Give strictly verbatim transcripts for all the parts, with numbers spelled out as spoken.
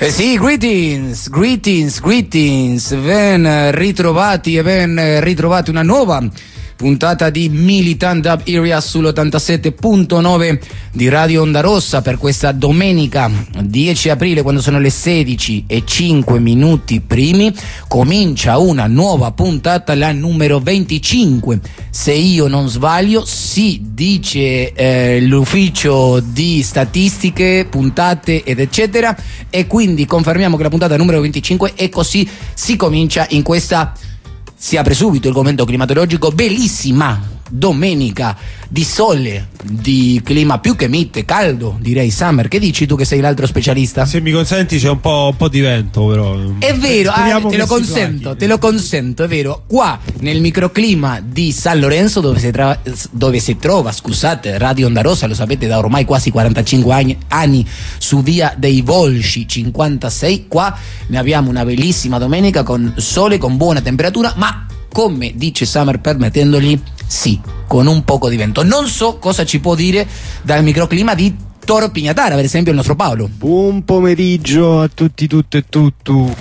Eh sì, greetings, greetings, greetings, ben ritrovati e ben ritrovati una nuova puntata di Militant Dub Area sull'ottantasette punto nove di Radio Onda Rossa per questa domenica dieci aprile, quando sono le sedici e cinque minuti primi. Comincia una nuova puntata, la numero venticinque, se io non sbaglio, si dice eh, l'ufficio di statistiche, puntate ed eccetera, e quindi confermiamo che la puntata numero venticinque, e così si comincia in questa... Si apre subito il commento climatologico, bellissima domenica di sole, di clima più che mite, caldo, direi. Summer, che dici tu che sei l'altro specialista? Se mi consenti c'è un po', un po' di vento, però. È vero, ah, te lo consento, te lo consento, è vero. Qua nel microclima di San Lorenzo, dove si, tra- dove si trova, scusate, Radio Onda Rossa, lo sapete da ormai quasi quarantacinque anni, anni su via dei Volsci cinquantasei, qua ne abbiamo una bellissima domenica con sole, con buona temperatura, ma come dice Summer, permettendogli, sì, con un poco di vento. Non so cosa ci può dire dal microclima di Toro Pignatara, per esempio il nostro Paolo. Buon pomeriggio a tutti, tutte e tutto.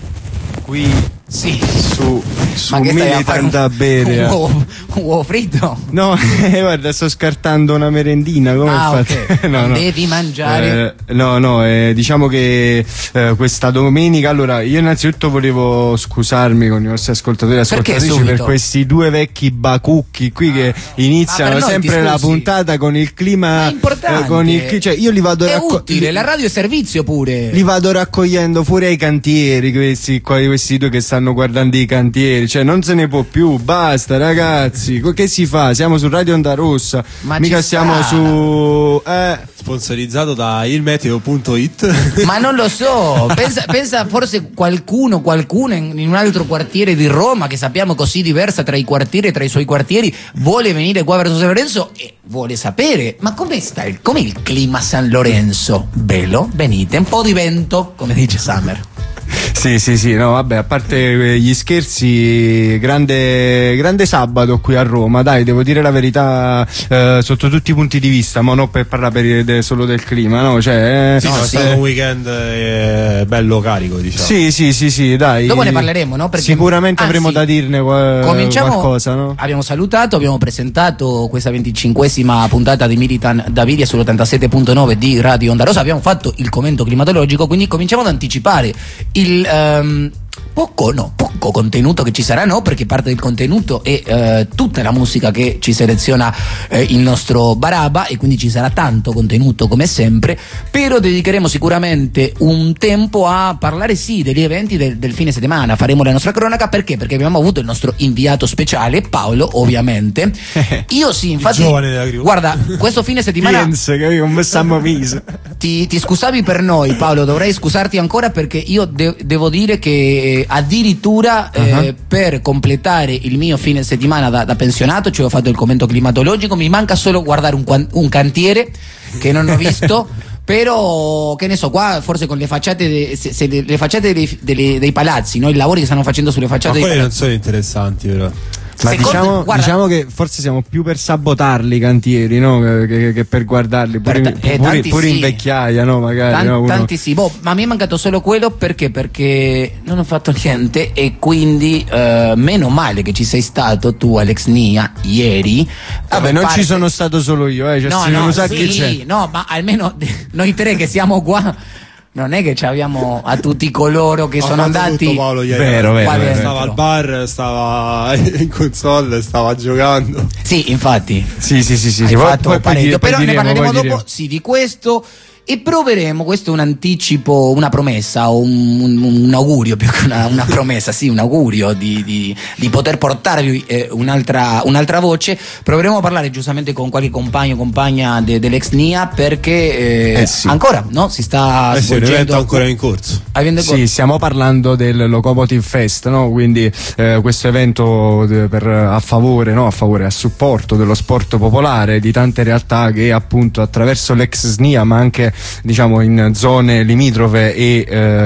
Qui sì. su, su Militant Dub Area. Un uovo, un uovo fritto? No, eh, guarda, sto scartando una merendina. Come ah, fate? Okay. no, no. Devi mangiare. Eh, no, no, eh, diciamo che eh, questa domenica, allora, io innanzitutto volevo scusarmi con i nostri ascoltatori e ascoltatrici per questi due vecchi bacucchi qui ah, che iniziano sempre la puntata con il clima. È importante. Eh, con il, cioè, io li vado è racco- utile, la radio è servizio pure. Li vado raccogliendo fuori ai cantieri, questi, questi due che stanno guardando i cantieri, cioè non se ne può più, basta ragazzi, che si fa? Siamo su Radio Onda Rossa, ma mica siamo sta. su eh. sponsorizzato da ilmeteo punto it. Ma non lo so, pensa, pensa forse qualcuno, qualcuno in, in un altro quartiere di Roma, che sappiamo così diversa tra i quartieri e tra i suoi quartieri, vuole venire qua verso San Lorenzo e vuole sapere, ma come sta il, com'è il clima a San Lorenzo? Bello, venite, un po' di vento, come dice Summer. Sì, sì, sì, no, vabbè, a parte gli scherzi, grande, grande sabato qui a Roma, dai, devo dire la verità, eh, sotto tutti i punti di vista, ma non per parlare per, de, solo del clima, no? Cioè, eh, sì, no, è stato eh, un weekend eh, bello carico, diciamo. Sì, sì, sì, sì, dai. Dopo ne parleremo, no? Perché, sicuramente anzi, avremo da dirne qua, qualcosa, no? Abbiamo salutato, abbiamo presentato questa venticinquesima puntata di Militant Dub Area sull'ottantasette punto nove di Radio Onda Rossa, abbiamo fatto il commento climatologico, quindi cominciamo ad anticipare il um, poco, no, poco contenuto che ci sarà, no, perché parte del contenuto è eh, tutta la musica che ci seleziona eh, il nostro Baraba, e quindi ci sarà tanto contenuto come sempre, però dedicheremo sicuramente un tempo a parlare sì degli eventi del, del fine settimana. Faremo la nostra cronaca, perché? Perché abbiamo avuto il nostro inviato speciale, Paolo, ovviamente. Io sì, infatti, guarda, questo fine settimana Penso che io mi stiamo viso. Ti, ti scusavi per noi, Paolo, dovrei scusarti ancora, perché io de- devo dire che addirittura uh-huh. eh, per completare il mio fine settimana da, da pensionato, cioè ho fatto il commento climatologico, mi manca solo guardare un, un cantiere che non ho visto. Però che ne so, qua forse con le facciate de, se, se le, le facciate dei, dei, dei palazzi, no? I lavori che stanno facendo sulle facciate ma dei quelli palazzi non sono interessanti, però. Ma Secondo, diciamo, guarda, diciamo che forse siamo più per sabotarli i cantieri, no? Che, che, che per guardarli, pure, per, eh, pure, pure sì. in vecchiaia, no? Magari, Tan, no? Uno... Tanti sì, boh, ma mi è mancato solo quello, perché? Perché non ho fatto niente, e quindi eh, meno male che ci sei stato tu, Alex Nia, ieri. Vabbè, non parte... ci sono stato solo io, eh, cioè, no, non no, sa sì, chi c'è. no, ma almeno noi tre che siamo qua, non è che ci abbiamo a tutti coloro che ho sono andati tutto, Paolo, ieri. Vero, vero, vero. Stava al bar, stava in console, stava giocando. Sì, infatti. Sì, sì, sì, sì, Hai sì. fatto Poi, poi, parecchio, poi però diremo, ne parleremo poi dopo, diremo. sì, di questo. E proveremo, questo è un anticipo, una promessa, o un, un, un augurio, più che una, una promessa, sì, un augurio di, di, di poter portarvi eh, un'altra, un'altra voce. Proveremo a parlare giustamente con qualche compagno o compagna de, dell'ex Nia, perché eh, eh sì. ancora no, si sta eh sì, svolgendo. un evento ancora in corso. Sì, stiamo parlando del Locomotive Fest, no? Quindi eh, questo evento de, per, a favore, no? a favore, a supporto dello sport popolare, di tante realtà che appunto attraverso l'ex S N I A, ma anche anche diciamo in zone limitrofe e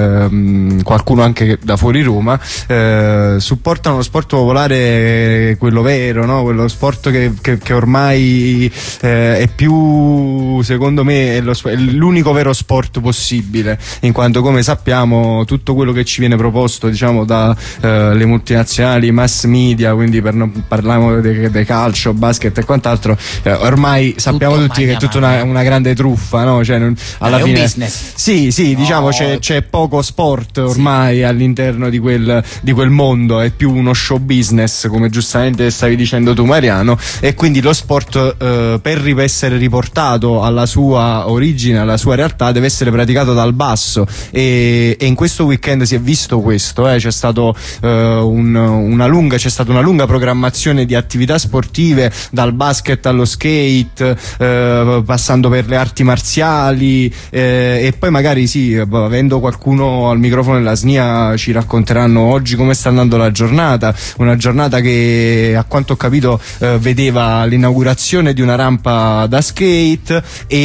ehm, qualcuno anche da fuori Roma, eh, supportano lo sport popolare, quello vero, no? Quello sport che, che, che ormai eh, è più, secondo me, è, lo, è l'unico vero sport possibile, in quanto, come sappiamo, tutto quello che ci viene proposto diciamo da eh, le multinazionali, mass media, quindi per non parliamo di calcio, basket e quant'altro, eh, ormai sappiamo tutto tutti che è tutta una, una grande truffa, no? Cioè, non, alla è fine, un business. Sì, sì, no. diciamo c'è, c'è poco sport ormai sì. all'interno di quel, di quel mondo, è più uno show business, come giustamente stavi dicendo tu, Mariano, e quindi lo sport eh, per essere riportato alla sua origine, alla sua realtà, deve essere praticato dal basso, e, e in questo weekend si è visto questo, eh? c'è stato eh, un, una lunga c'è stata una lunga programmazione di attività sportive, dal basket allo skate, eh, passando per le arti marziali, eh, e poi magari sì, avendo qualcuno al microfono della S N I A, ci racconteranno oggi come sta andando la giornata, una giornata che a quanto ho capito eh, vedeva l'inaugurazione di una rampa da skate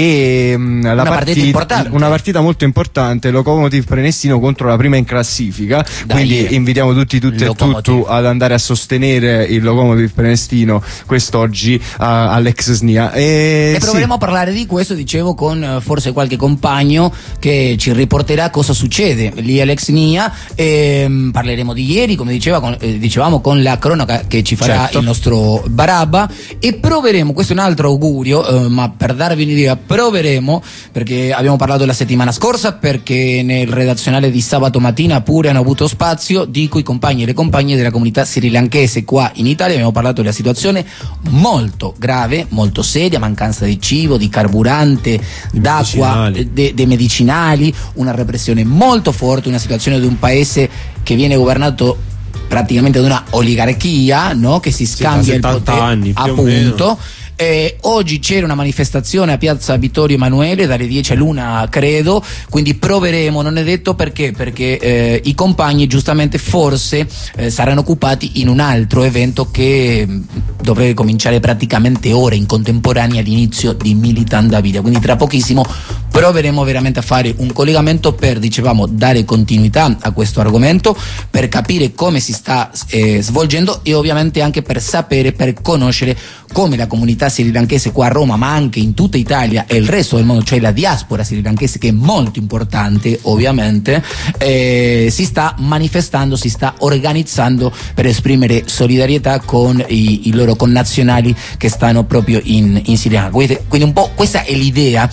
e mh, la una, partita, partita una partita molto importante, Lokomotiv Prenestino contro la prima in classifica. Dai, quindi eh. invitiamo tutti, tutti e tutti ad andare a sostenere il Lokomotiv Prenestino quest'oggi uh, all'ex S N I A, e, e proveremo sì. a parlare di questo, dicevo, con uh, forse qualche compagno che ci riporterà cosa succede lì all'ex S N I A, e um, parleremo di ieri, come diceva, con, eh, dicevamo, con la cronaca che ci farà certo. il nostro Barabba, e proveremo, questo è un altro augurio, uh, ma per darvi un'idea, proveremo, perché abbiamo parlato la settimana scorsa, perché nel redazionale di sabato mattina pure hanno avuto spazio, dico i compagni e le compagne della comunità srilankese qua in Italia, abbiamo parlato della situazione molto grave, molto seria, mancanza di cibo, di carburante, d'acqua, dei de medicinali, una repressione molto forte, una situazione di un paese che viene governato praticamente da una oligarchia, no? Che si scambia sì, il potere, anni, appunto. Eh, oggi c'era una manifestazione a piazza Vittorio Emanuele dalle dieci all'una, credo, quindi proveremo, non è detto perché, perché eh, i compagni giustamente forse eh, saranno occupati in un altro evento che mh, dovrebbe cominciare praticamente ora, in contemporanea all'inizio di Militant Davidia, quindi tra pochissimo proveremo veramente a fare un collegamento per, dicevamo, dare continuità a questo argomento, per capire come si sta eh, svolgendo, e ovviamente anche per sapere, per conoscere come la comunità srilankese qua a Roma, ma anche in tutta Italia e il resto del mondo, cioè la diaspora srilankese, che è molto importante ovviamente, eh, si sta manifestando, si sta organizzando per esprimere solidarietà con i, i loro connazionali che stanno proprio in, in Sri Lanka. Quindi, quindi un po' questa è l'idea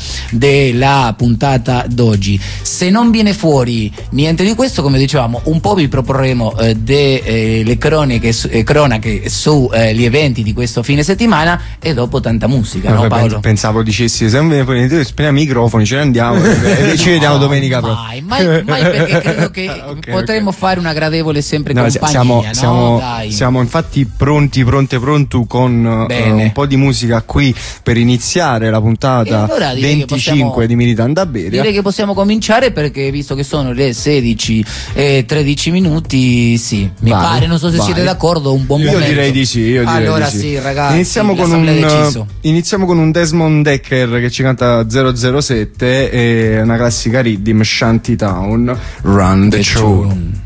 della puntata d'oggi. Se non viene fuori niente di questo, come dicevamo, un po' vi proporremo eh, delle eh, cronache, eh, cronache sugli eh, eventi di questo fine settimana, e dopo tanta musica, no, Paolo? Pensavo dicessi, se non viene fuori niente, spegniamo i microfoni, ce ne andiamo e ci vediamo no, domenica mai, mai, mai, perché credo che okay, potremmo okay. fare una gradevole sempre no, compagnia, siamo, no? siamo, Dai. siamo infatti pronti, pronte, pronto con uh, un po' di musica qui per iniziare la puntata allora venticinque possiamo, di Militant Davidia. Direi che possiamo cominciare, perché visto che sono le sedici e tredici minuti, sì, mi vai, pare, non so se vai. siete d'accordo, un buon io momento. Direi di sì, io direi allora di sì. sì, ragazzi, iniziamo con, un, iniziamo con un Desmond Decker che ci canta zero zero sette e una classica riddim, Shantytown, Run the, the Tune. tune.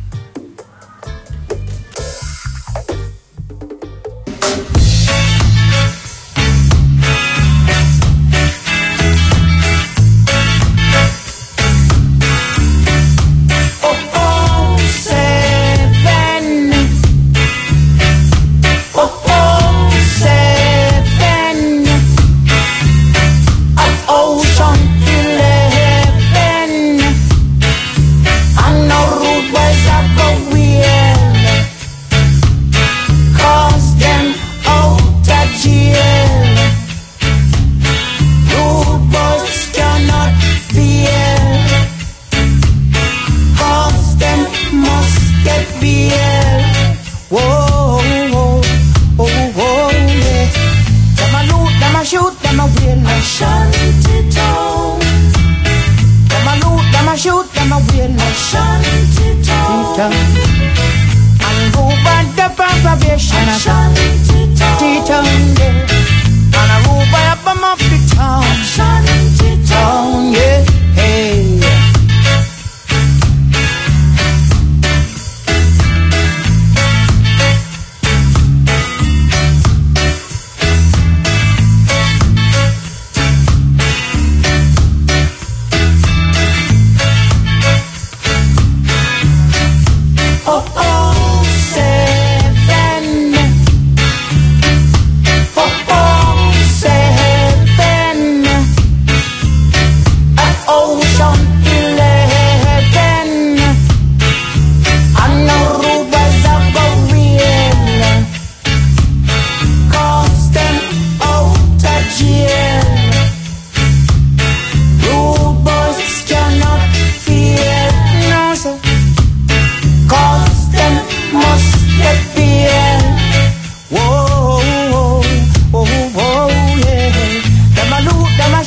And I rule by up, I'm off the town. Town, yeah.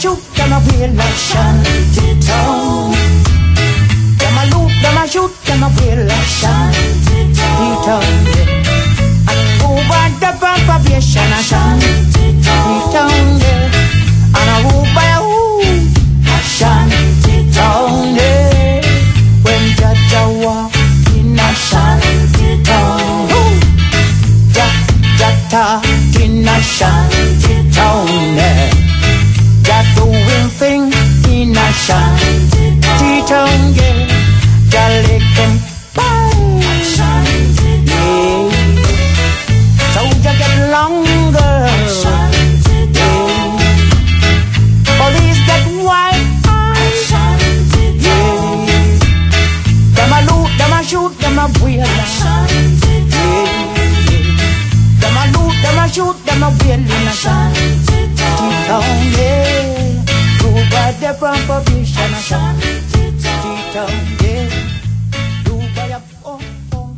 shoot, them a wear like shanty-town. Them a loot, them a shoot, them a wear like shanty-town. And over the propagation a shanty-town, yeah. And a root by a who, a shanty-town, yeah. When Jaja walk in a shanty-town, Jaja in a shanty-town, yeah. Just doing things in a shanty-town, yeah. Just let them buy, yeah. So you get longer, yeah. Police get white eyes, yeah. Them a loot, them a shoot, them a wear, yeah. Them a loot, them a shoot, them a wear in a shanty-town, yeah. Prove by the proposition of shanty-town, yeah. Do by a oh, oh, oh.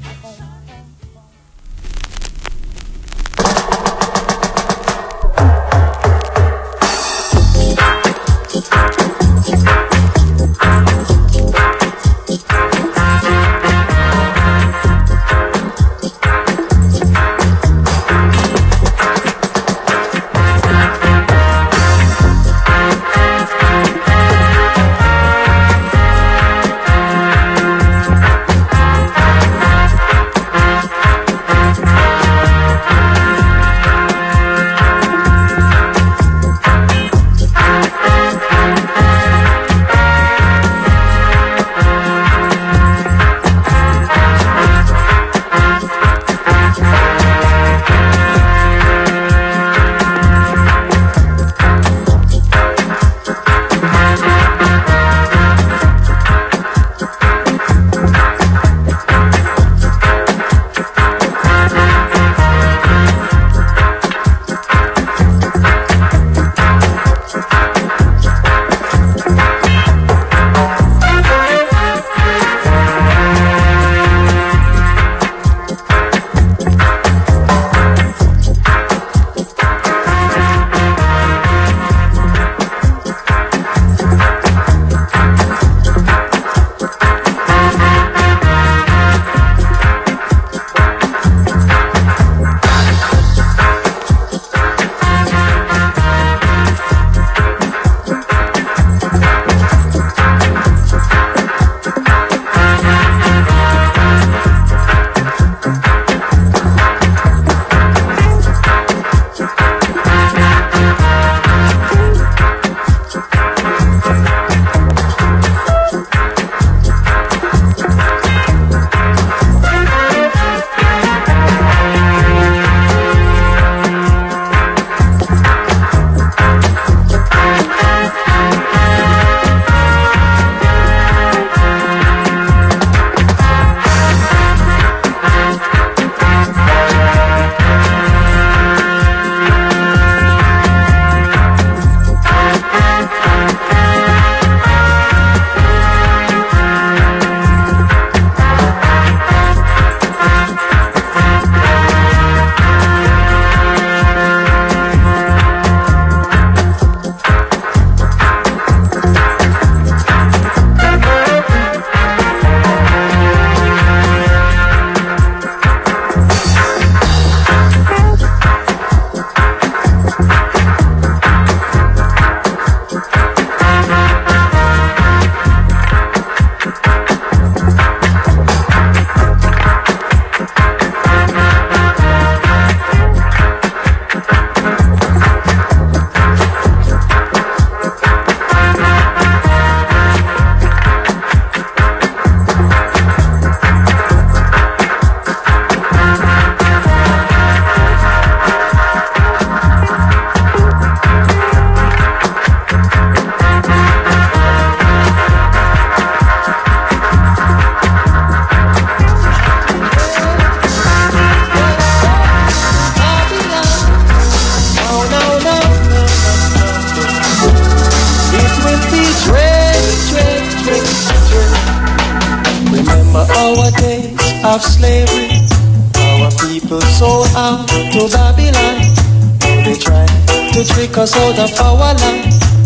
of slavery. Our people sold out to Babylon. They try to trick us out of our land.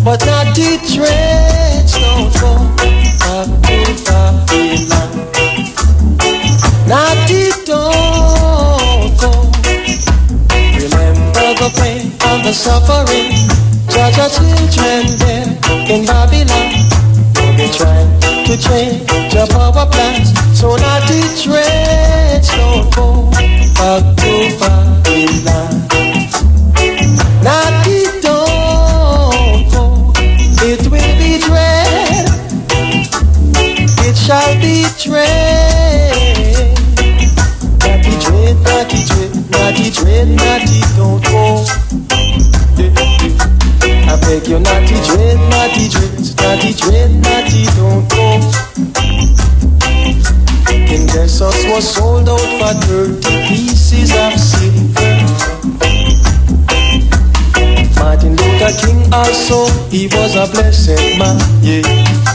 but not the trains don't go back to Babylon. Not the don't go. Remember the pain and the suffering, judge our children there in Babylon. They try to change your power plants, so not the trains don't go back to Babylon. Not the don't go, it will be dread, it shall be dread. Not the dread, not the dread, not the dread, not the don't go. I beg you, not the dread, not the dread, not the dread, not the don't go. King Jesus was sold out for thirty pieces of silver. Martin Luther King also, he was a blessed man, yeah.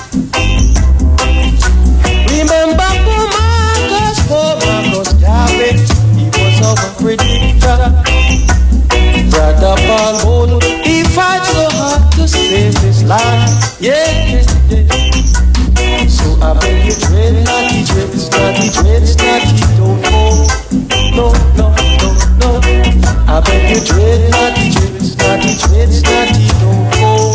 Remember poor Marcus, poor Marcus Garvey, he was our predictor. Brother Paul Bode, he fight so hard to save his life, yeah, yeah, yeah. So I beg you, dread, not the dread, not the dread, not the don't go. No, no, no, no. I beg you, dread, not the dread, not the dread, not the don't go.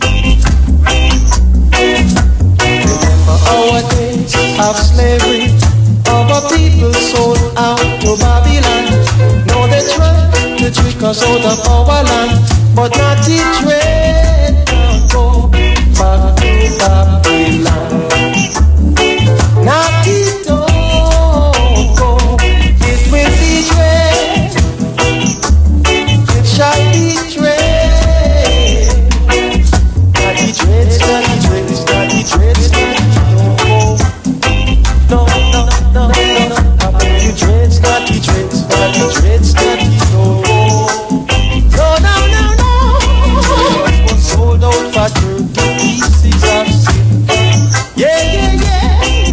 Remember our days of slavery, our people sold out to Babylon. No, they tried to trick us out of our land, but not the dread don't go back to Babylon. Not the don't go, it will be dread, it shall be dread. Not the dread, not the dread, not the dread, not the don't go. No, no, no, no, no. I beg you, dread, not the dread, not the dread, not the don't go. No, no, no, no. It was sold out for thirty pieces of silver. Yeah, yeah, yeah.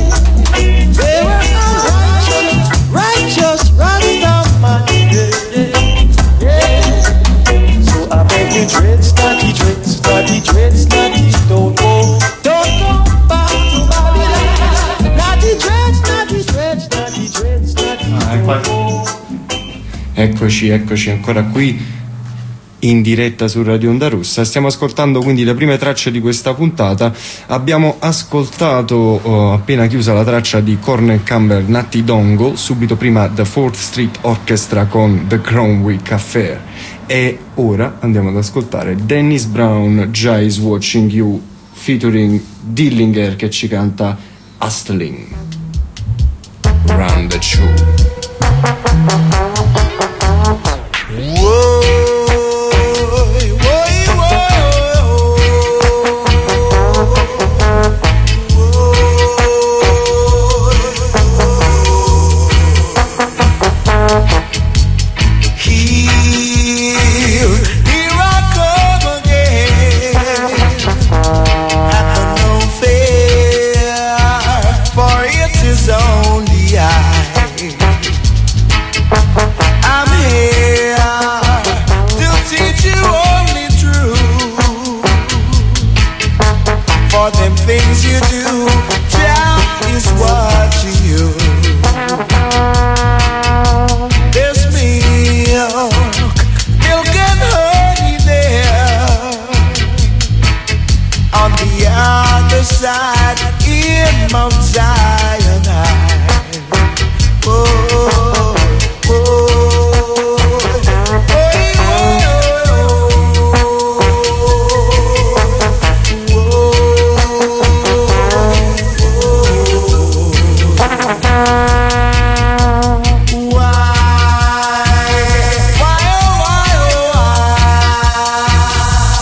They were righteous, righteous, Rastaman. Yeah, yeah, yeah. So I beg you, dread, not the dread, not the dread, not the don't go. Don't go back to Babylon. Not the dread, not the dread, not the dread, not the don't go. Eccoci, eccoci ancora qui in diretta su Radio Onda Rossa. Stiamo ascoltando quindi le prime tracce di questa puntata. Abbiamo ascoltato oh, appena chiusa la traccia di Cornell Campbell, Natty Dongle, subito prima The Fourth Street Orchestra con The Crownwick Affair, e ora andiamo ad ascoltare Dennis Brown, Jai's Watching You featuring Dillinger che ci canta Hustling. Run the show.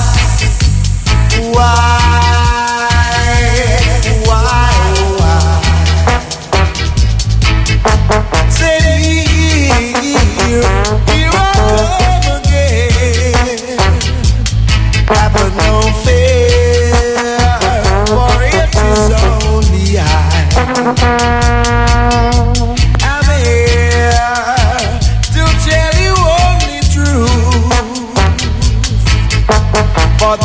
Why, why, why?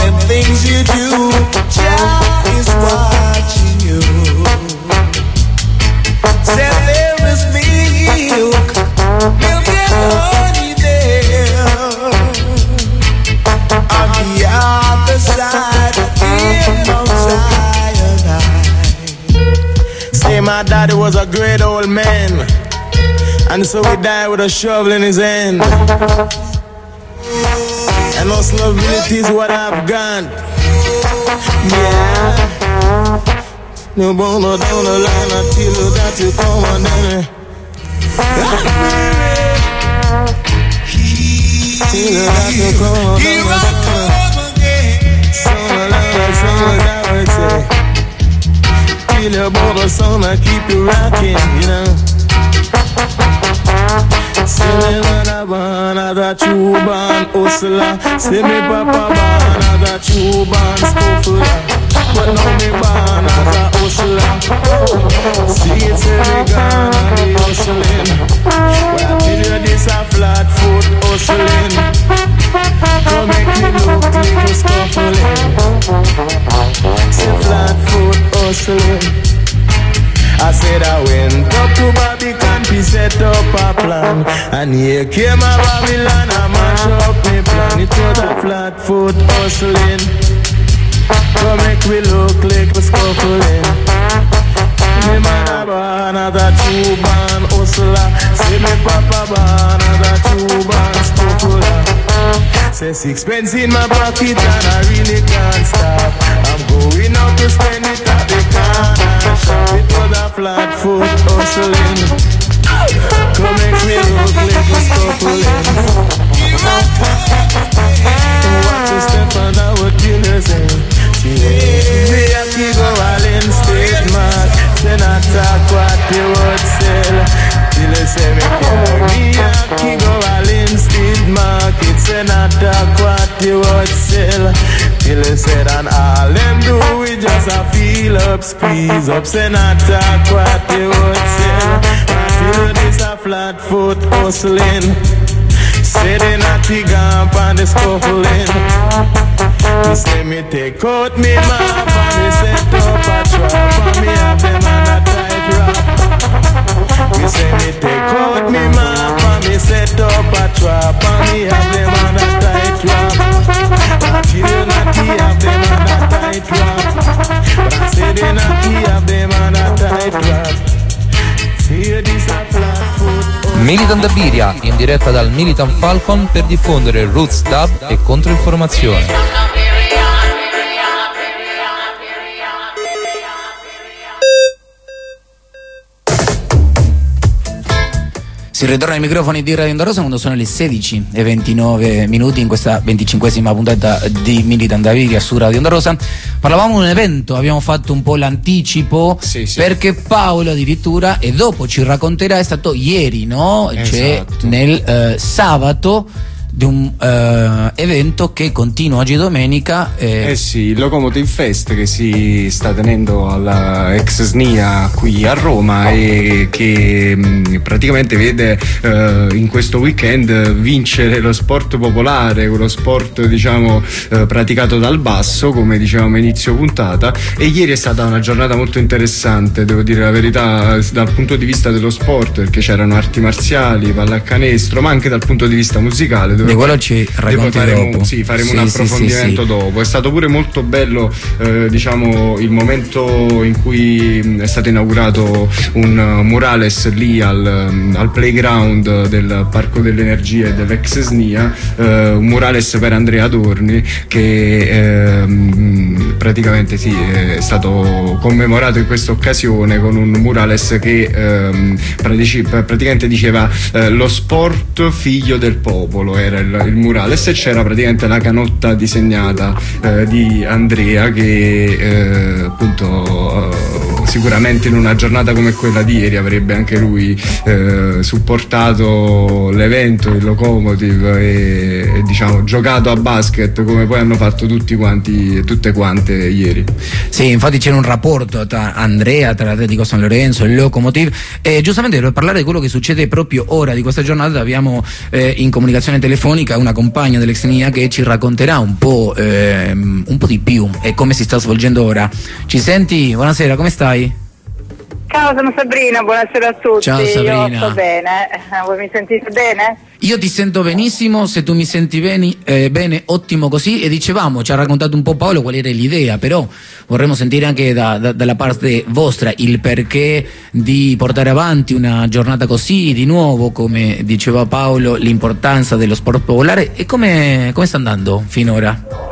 them things you do. Jah is watching you. Said there is milk, milk and honey there. On the other side, in Mount Sinai. Say my daddy was a great old man, and so he died with a shovel in his hand. And no stability is what I've got. Yeah. No bono down the line until that you come on then. Till that you come on down the summer love, summer that would say. Till your bubble summer keep you rocking, you know. See me mother born as a true born hustler. See me papa born as a true born scuffler. But now me born as a hustler. See it say me gone and me hustling. But I tell you this a flat foot hustling. Come make me look like a scuffling. Say flat foot hustling. I said I went up to Babylon to set up a plan, and here came a Babylon, I mash up me plan. It was a flat foot hustling. Come make me look like a scuffling. Me man a born as a true born hustler. See me papa born as a true born scuffler. Say sixpence in my pocket and I really can't stop. I'm going out to spend it at the corner shop. It was a flat foot hustling. Come make me look like a scuffling. Watch a step and I would kill her saying, me a keep go all in state mark. Say not talk what you would sell. Till they say me care. Me a keep go all in state market. Say not talk what you would sell. Till they said and all them do we just a feel up, squeeze up. Say not talk what you would sell. Until this a flat foot hustling. Say they not the gump and the scuffling. Me say me take out me map and me set up a trap, and me have them on a tight rap. Me say me take out me map and me set up a trap, and me have them on a tight rap. Until not he have them on a tight rap. But I say they not he have them on a tight rap. See this a flat foot. Militant Dabiria, in diretta dal Militant Falcon per diffondere roots dub e controinformazione. Si ritorna ai microfoni di Radio Onda Rosa quando sono le sedici e ventinove minuti in questa venticinquesima puntata di Militant Dabiria su Radio Onda Rosa. Parlavamo di un evento, abbiamo fatto un po' l'anticipo, sì, sì. Perché Paolo addirittura, e dopo ci racconterà, è stato ieri, no? Esatto. Cioè nel eh, sabato di un uh, evento che continua oggi domenica. Eh... eh sì, il Locomotive Fest che si sta tenendo alla ex S N I A qui a Roma e che mh, praticamente vede uh, in questo weekend vincere lo sport popolare, quello sport diciamo uh, praticato dal basso, come dicevamo inizio puntata. E ieri è stata una giornata molto interessante, devo dire la verità, dal punto di vista dello sport, perché c'erano arti marziali, pallacanestro, ma anche dal punto di vista musicale. Di quello ci racconti faremo, dopo. Sì, faremo sì, un sì, approfondimento sì, sì. dopo. È stato pure molto bello eh, diciamo il momento in cui è stato inaugurato un murales lì al, al playground del Parco dell'Energia e dell'ex S N I A, eh, un murales per Andrea Adorni che eh, praticamente sì, è stato commemorato in questa occasione con un murales che eh, praticamente diceva eh, lo sport figlio del popolo, era il, il murales, e c'era praticamente la canotta disegnata eh, di Andrea che eh, appunto eh, sicuramente in una giornata come quella di ieri avrebbe anche lui eh, supportato l'evento, il Lokomotiv e, e diciamo giocato a basket come poi hanno fatto tutti quanti e tutte quante ieri. Sì, infatti c'era un rapporto tra Andrea, tra l'Atletico San Lorenzo e il Lokomotiv, e giustamente per parlare di quello che succede proprio ora di questa giornata abbiamo eh, in comunicazione telefonica una compagna dell'Exenia che ci racconterà un po', eh, un po' di più e come si sta svolgendo ora. Ci senti? Buonasera, come stai? Ciao, sono Sabrina, buonasera a tutti. Ciao Sabrina. Io sto bene, voi mi sentite bene? Io ti sento benissimo, se tu mi senti bene, eh, bene, ottimo così. E dicevamo, ci ha raccontato un po' Paolo qual era l'idea, però vorremmo sentire anche da, da, dalla parte vostra il perché di portare avanti una giornata così, di nuovo, come diceva Paolo, l'importanza dello sport popolare e come, come sta andando finora?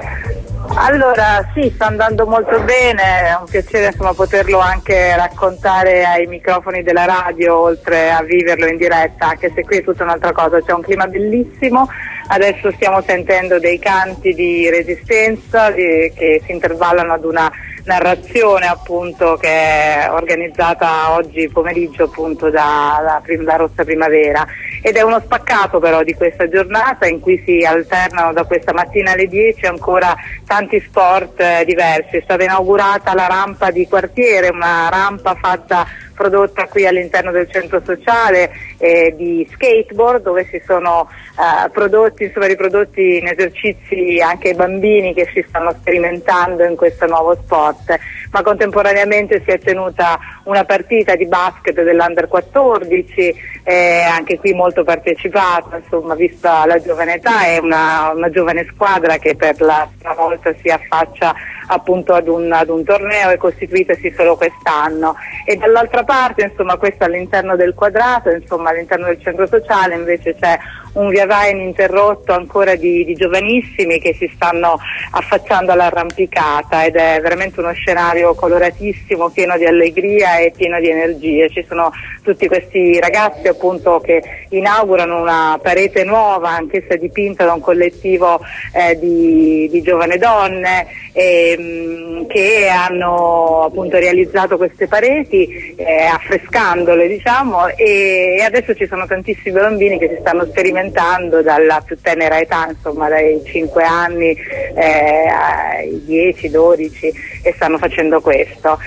Allora, sì, sta andando molto bene, è un piacere insomma poterlo anche raccontare ai microfoni della radio, oltre a viverlo in diretta, anche se qui è tutta un'altra cosa, c'è un clima bellissimo, adesso stiamo sentendo dei canti di resistenza di, che si intervallano ad una narrazione appunto che è organizzata oggi pomeriggio appunto da, da, da Rossa Primavera, ed è uno spaccato però di questa giornata in cui si alternano da questa mattina alle dieci ancora tanti sport eh, diversi. È stata inaugurata la rampa di quartiere, una rampa fatta prodotta qui all'interno del centro sociale eh, di skateboard, dove si sono eh, prodotti, insomma, riprodotti in esercizi anche ai bambini che si stanno sperimentando in questo nuovo sport, ma contemporaneamente si è tenuta una partita di basket dell'Under quattordici, eh, anche qui molto partecipata, insomma, vista la giovane età, è una, una giovane squadra che per la prima volta si affaccia appunto ad un, ad un torneo e costituitasi solo quest'anno. E dall'altra parte, insomma, questo all'interno del quadrato, insomma all'interno del centro sociale invece c'è un via vai ininterrotto ancora di, di giovanissimi che si stanno affacciando all'arrampicata, ed è veramente uno scenario coloratissimo, pieno di allegria e pieno di energie. Ci sono tutti questi ragazzi appunto che inaugurano una parete nuova, anch'essa dipinta da un collettivo eh, di, di giovani donne eh, che hanno appunto realizzato queste pareti eh, affrescandole, diciamo, e, e adesso ci sono tantissimi bambini che si stanno sperimentando dalla più tenera età, insomma dai cinque anni eh, ai dieci dodici, e stanno facendo questo.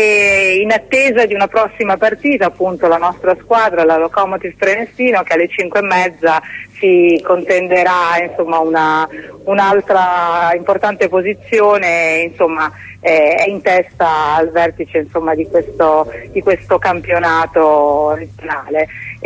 E in attesa di una prossima partita, appunto, la nostra squadra, la Lokomotiv Prenestino, che alle cinque e mezza si contenderà insomma una, un'altra importante posizione, insomma eh, è in testa al vertice insomma di questo, di questo campionato regionale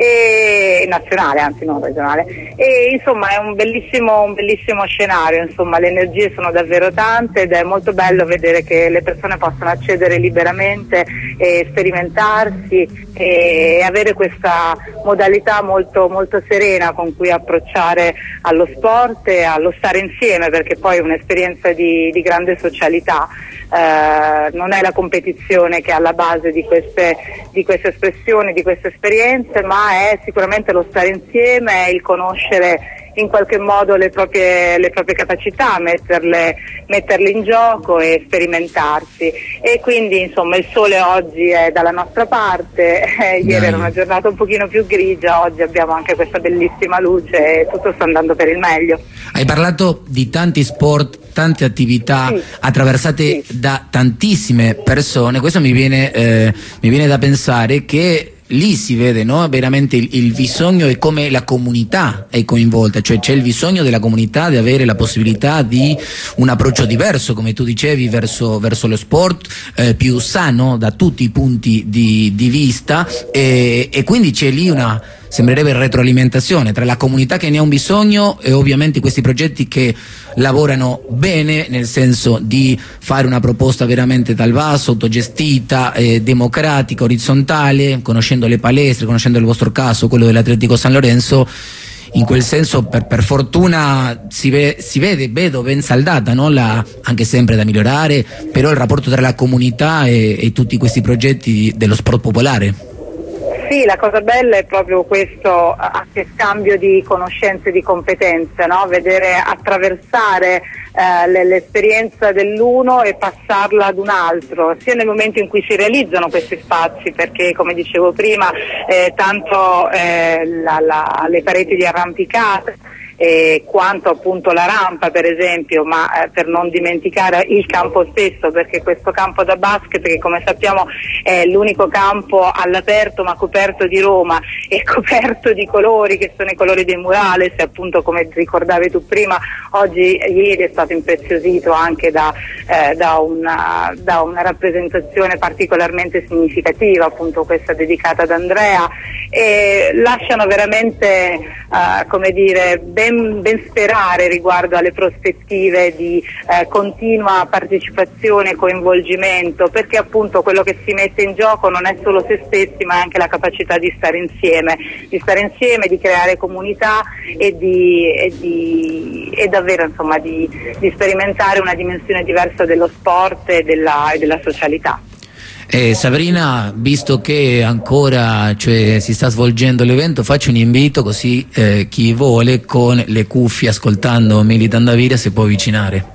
e nazionale, anzi non regionale, e insomma è un bellissimo, un bellissimo scenario, insomma le energie sono davvero tante ed è molto bello vedere che le persone possono accedere liberamente e sperimentarsi e avere questa modalità molto, molto serena con cui approcciare allo sport e allo stare insieme, perché poi è un'esperienza di, di grande socialità. Eh, non è la competizione che è alla base di queste, di queste espressioni, di queste esperienze, ma è sicuramente lo stare insieme, il conoscere in qualche modo le proprie, le proprie capacità, metterle, metterle in gioco e sperimentarsi. E quindi insomma il sole oggi è dalla nostra parte, eh, ieri era una giornata un pochino più grigia, oggi abbiamo anche questa bellissima luce e tutto sta andando per il meglio. Hai parlato di tanti sport, tante attività sì. attraversate sì. da tantissime persone, questo mi viene, eh, mi viene da pensare che lì si vede, no? Veramente il, il bisogno e come la comunità è coinvolta, cioè c'è il bisogno della comunità di avere la possibilità di un approccio diverso, come tu dicevi, verso, verso lo sport, eh, più sano da tutti i punti di, di vista, e, e quindi c'è lì una, sembrerebbe, retroalimentazione tra la comunità che ne ha un bisogno e ovviamente questi progetti che lavorano bene, nel senso di fare una proposta veramente dal basso, autogestita, eh, democratica, orizzontale, conoscendo le palestre, conoscendo il vostro caso, quello dell'Atletico San Lorenzo. In quel senso per, per fortuna si, ve, si vede, vedo ben saldata, no? la, anche sempre da migliorare, però il rapporto tra la comunità e, e tutti questi progetti dello sport popolare. Sì, la cosa bella è proprio questo anche scambio di conoscenze e di competenze, no? Vedere attraversare eh, l'esperienza dell'uno e passarla ad un altro, sia nel momento in cui si realizzano questi spazi, perché come dicevo prima eh, tanto eh, la, la, le pareti di arrampicata Eh, quanto appunto la rampa per esempio, ma eh, per non dimenticare il campo stesso, perché questo campo da basket, che come sappiamo è l'unico campo all'aperto ma coperto di Roma e coperto di colori che sono i colori dei murales, e appunto come ricordavi tu prima, oggi ieri è stato impreziosito anche da, eh, da, una, da una rappresentazione particolarmente significativa, appunto questa dedicata ad Andrea, e lasciano veramente eh, come dire ben ben sperare riguardo alle prospettive di eh, continua partecipazione e coinvolgimento, perché appunto quello che si mette in gioco non è solo se stessi, ma anche la capacità di stare insieme, di stare insieme, di creare comunità e di, e di e davvero insomma di, di sperimentare una dimensione diversa dello sport e della, e della socialità. Eh, Sabrina, visto che ancora cioè, si sta svolgendo l'evento, faccio un invito così eh, chi vuole con le cuffie ascoltando Militant da Viria si può avvicinare.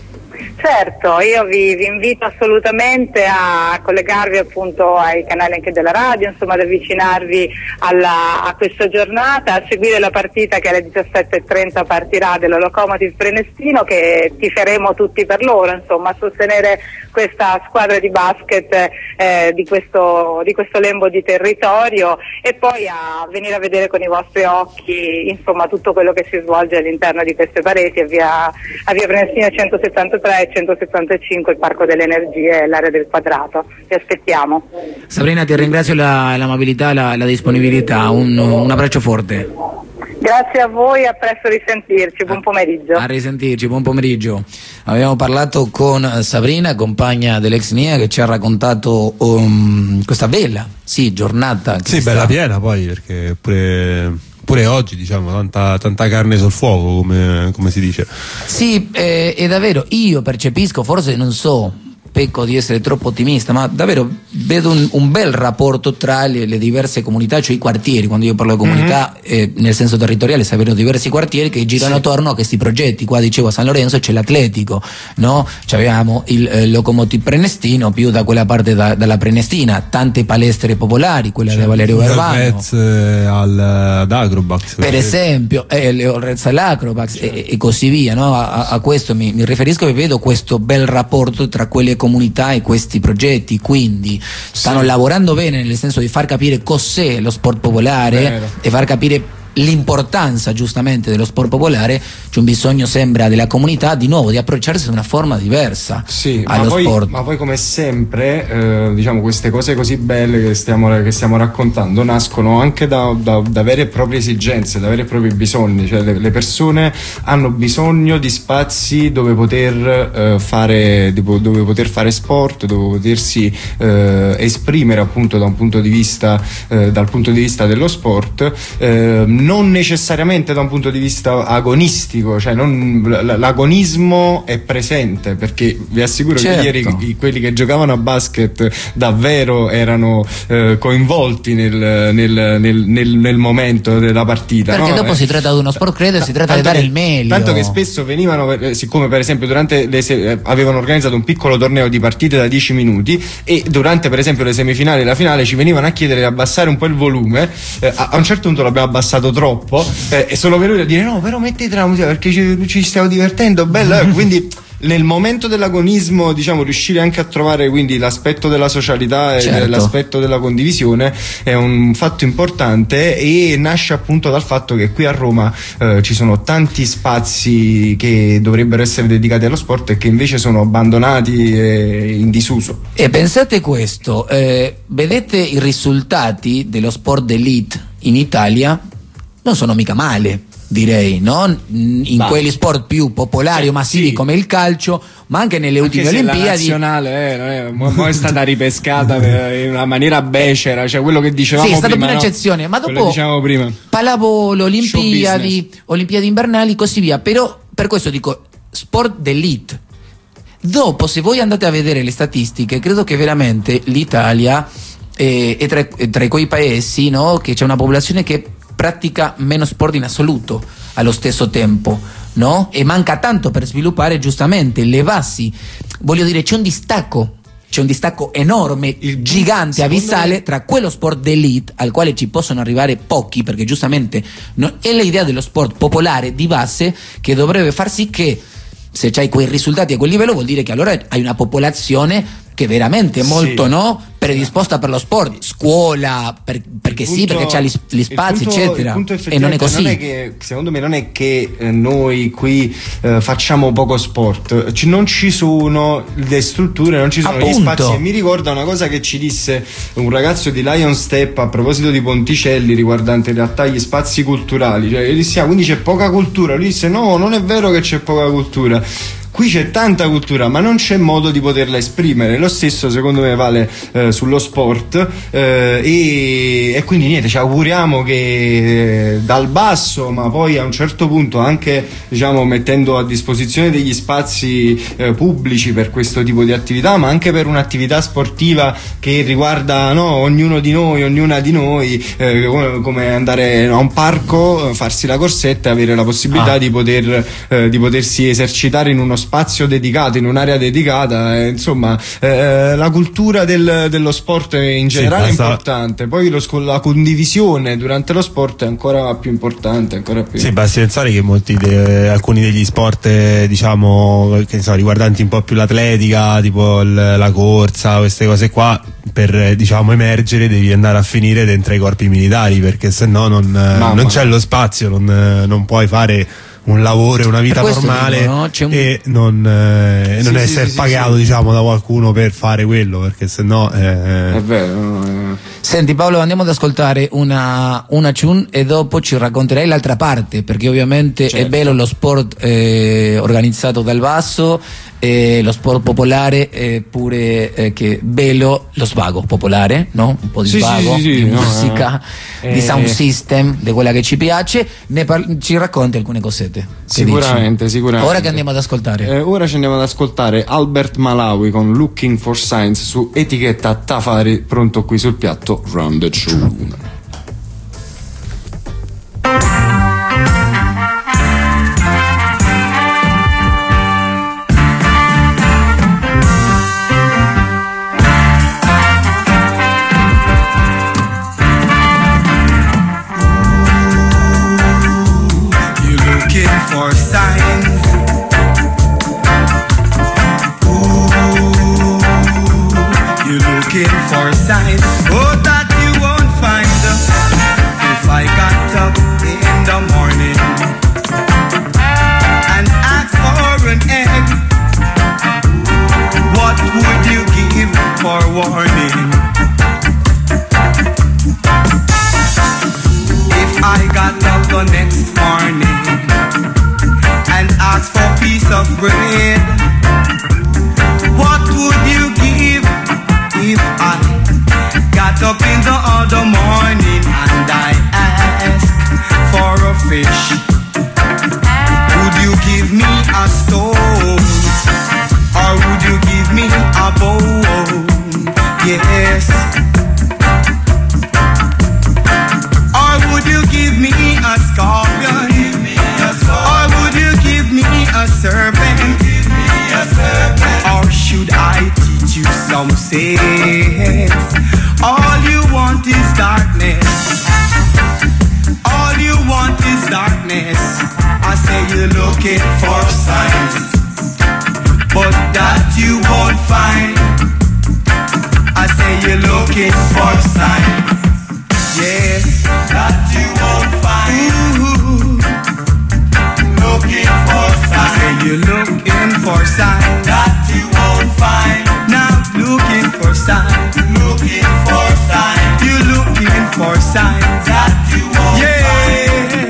Certo, io vi, vi invito assolutamente a collegarvi appunto ai canali anche della radio, insomma ad avvicinarvi alla, a questa giornata, a seguire la partita che alle diciassette e trenta partirà della Lokomotiv Prenestino, che tiferemo tutti per loro, insomma a sostenere questa squadra di basket eh, di, questo, di questo lembo di territorio, e poi a venire a vedere con i vostri occhi insomma tutto quello che si svolge all'interno di queste pareti a via, a via Prenestino centosettantatré e centosettantacinque, il Parco delle Energie e l'area del Quadrato. Vi aspettiamo. Sabrina, ti ringrazio la, l'amabilità e la, la disponibilità, un, un abbraccio forte. Grazie a voi, a presto risentirci, buon pomeriggio. A risentirci, buon pomeriggio. Abbiamo parlato con Sabrina, compagna dell'ex Nia, che ci ha raccontato um, questa bella sì, giornata. Che sì, bella sta... piena poi, perché pure... pure oggi diciamo tanta, tanta carne sul fuoco, come, come si dice. Sì, eh, è davvero, io percepisco, forse non so, pecco di essere troppo ottimista, ma davvero vedo un, un bel rapporto tra le, le diverse comunità, cioè i quartieri. Quando io parlo di comunità, mm-hmm. eh, nel senso territoriale, sapendo diversi quartieri che girano sì. attorno a questi progetti. Qua dicevo a San Lorenzo c'è l'Atletico, no? C'avevamo il eh, Lokomotiv Prenestino, più da quella parte da, dalla Prenestina, tante palestre popolari, quella di Valerio Verbano, Rez eh, al, ad Acrobax per esempio, eh, il Rez all'Acrobax certo. e, e così via, no? a, a questo mi, mi riferisco, e vedo questo bel rapporto tra quelle comunità e questi progetti, quindi stanno sì. lavorando bene nel senso di far capire cos'è lo sport popolare Vero. e far capire l'importanza giustamente dello sport popolare. C'è un bisogno, sembra, della comunità di nuovo di approcciarsi in una forma diversa sì, allo ma poi, sport. Ma poi come sempre eh, diciamo queste cose così belle che stiamo, che stiamo raccontando nascono anche da, da, da vere e proprie esigenze, da veri e propri bisogni, cioè le, le persone hanno bisogno di spazi dove poter eh, fare dove poter fare sport, dove potersi eh, esprimere appunto da un punto di vista eh, dal punto di vista dello sport, eh, non necessariamente da un punto di vista agonistico, cioè non, l'agonismo è presente, perché vi assicuro certo. che ieri quelli che giocavano a basket davvero erano eh, coinvolti nel, nel, nel, nel, nel momento della partita, perché no? dopo eh, si tratta di uno sport, credo, si tratta di dare che, il meglio, tanto che spesso venivano, siccome per esempio durante le se- avevano organizzato un piccolo torneo di partite da dieci minuti, e durante per esempio le semifinali e la finale ci venivano a chiedere di abbassare un po' il volume, eh, a, a un certo punto l'abbiamo abbassato troppo eh, e sono venuti a dire no, però mettete la musica perché ci, ci stiamo divertendo, bella eh. quindi nel momento dell'agonismo, diciamo, riuscire anche a trovare quindi l'aspetto della socialità e certo. l'aspetto della condivisione è un fatto importante, e nasce appunto dal fatto che qui a Roma eh, ci sono tanti spazi che dovrebbero essere dedicati allo sport e che invece sono abbandonati e in disuso. E pensate questo, eh, vedete i risultati dello sport d'elite in Italia non sono mica male, direi, no? In bah. quegli sport più popolari o massivi sì. come il calcio, ma anche nelle anche ultime Olimpiadi. La nazionale eh, è, è stata ripescata in una maniera becera, cioè quello che dicevamo prima. Sì, è stata prima, più un'eccezione, no? Ma dopo dicevamo prima. pallavolo, Olimpiadi, Olimpiadi invernali, così via. Però per questo dico sport d'elite. Dopo, se voi andate a vedere le statistiche, credo che veramente l'Italia è, è, tra, è tra quei paesi, no, che c'è una popolazione che pratica meno sport in assoluto allo stesso tempo, no? E manca tanto per sviluppare giustamente le basi. Voglio dire, c'è un distacco, c'è un distacco enorme, il gigante, abissale me... tra quello sport d'elite al quale ci possono arrivare pochi, perché giustamente no, è l'idea dello sport popolare di base che dovrebbe far sì che se c'hai quei risultati a quel livello vuol dire che allora hai una popolazione che veramente è molto, sì, no, predisposta per lo sport, scuola, per, perché punto, sì, perché c'ha gli, gli spazi, punto, eccetera, e non è così. Non è che, secondo me non è che eh, noi qui eh, facciamo poco sport, ci, non ci sono le strutture, non ci sono appunto gli spazi, e mi ricorda una cosa che ci disse un ragazzo di Lion Step a proposito di Ponticelli riguardante in realtà gli spazi culturali, cioè io dissi ah, quindi c'è poca cultura, lui disse no, non è vero che c'è poca cultura. Qui c'è tanta cultura, ma non c'è modo di poterla esprimere. Lo stesso secondo me vale eh, sullo sport, eh, e, e quindi niente, ci auguriamo che eh, dal basso, ma poi a un certo punto anche, diciamo, mettendo a disposizione degli spazi eh, pubblici per questo tipo di attività, ma anche per un'attività sportiva che riguarda, no, ognuno di noi, ognuna di noi, eh, come andare a un parco, farsi la corsetta e avere la possibilità ah. di poter eh, di potersi esercitare in uno spazio dedicato, in un'area dedicata, eh, insomma eh, la cultura del, dello sport in generale sì, è importante, poi lo, la condivisione durante lo sport è ancora più importante, ancora più. Sì, basti pensare che molti de, alcuni degli sport eh, diciamo che so, riguardanti un po' più l'atletica, tipo il, la corsa, queste cose qua, per diciamo emergere devi andare a finire dentro i corpi militari, perché se no non, non c'è lo spazio, non, non puoi fare un lavoro e una vita normale dico, no? un... e non, eh, sì, non sì, essere sì, pagato sì, diciamo da qualcuno per fare quello, perché sennò eh... è vero, no, eh. Senti Paolo, andiamo ad ascoltare una, una tune e dopo ci racconterai l'altra parte, perché ovviamente certo. è bello lo sport eh, organizzato dal basso, eh, lo sport popolare, eh, pure eh, che bello lo svago popolare, no? Un po' di sì, svago, sì, sì, di sì, musica, no, di sound system, di quella che ci piace. Ne par- ci racconti alcune cosette? Sicuramente, sicuramente. Ora che andiamo ad ascoltare? Eh, ora ci andiamo ad ascoltare Albert Malawi con Looking for Signs su etichetta Tafari, pronto qui sul piatto Round the Tune. For signs, ooh, you're looking for signs, oh, that you won't find. If I got up in the morning and asked for an egg, what would you give for warning? If I got up the next morning and ask for a piece of bread, what would you give? If I got up in the other morning and I ask for a fish, would you give me a stone or would you give me a bone? Yes. Or would you give me a scorpion? Or would you give me a serpent? Or should I teach you some sense? All you want is darkness. All you want is darkness. I say you're looking for signs, but that you won't find. I say you're looking for signs, yes, that you won't find. Ooh. Looking for signs. I say you're looking for signs that you won't find. Now looking for signs. Looking for signs. You're looking for signs that you won't yeah. find.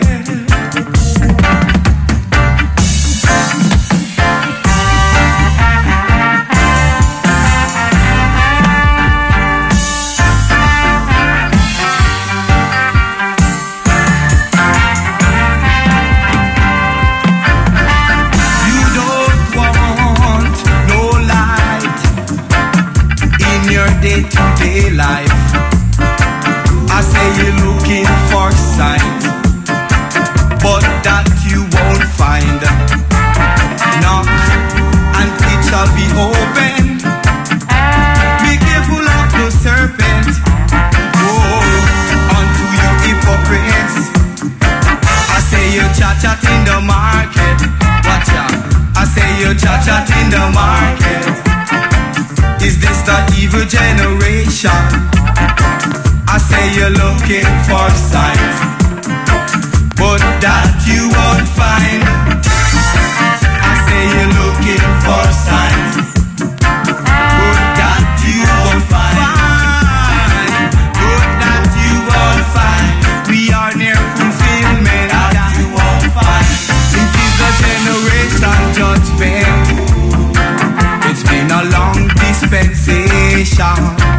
Day-to-day life, be open. Be careful of the serpent. Oh, unto you hypocrites. I say you chat chat in the market. Watch out. I say you chat chat in the market. Is this the evil generation? I say you're looking for signs, but that you won't find. I say you're looking for signs, but that you won't find. But that you won't find. We are near fulfillment. That you won't find. It is a generation judgment. It's been a long dispensation,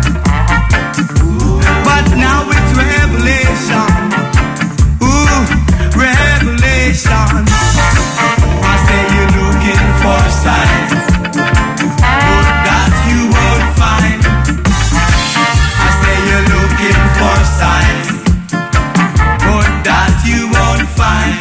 but now it's revelation. Ooh, revelation. I say you're looking for signs, but that you won't find. I say you're looking for signs, but that you won't find.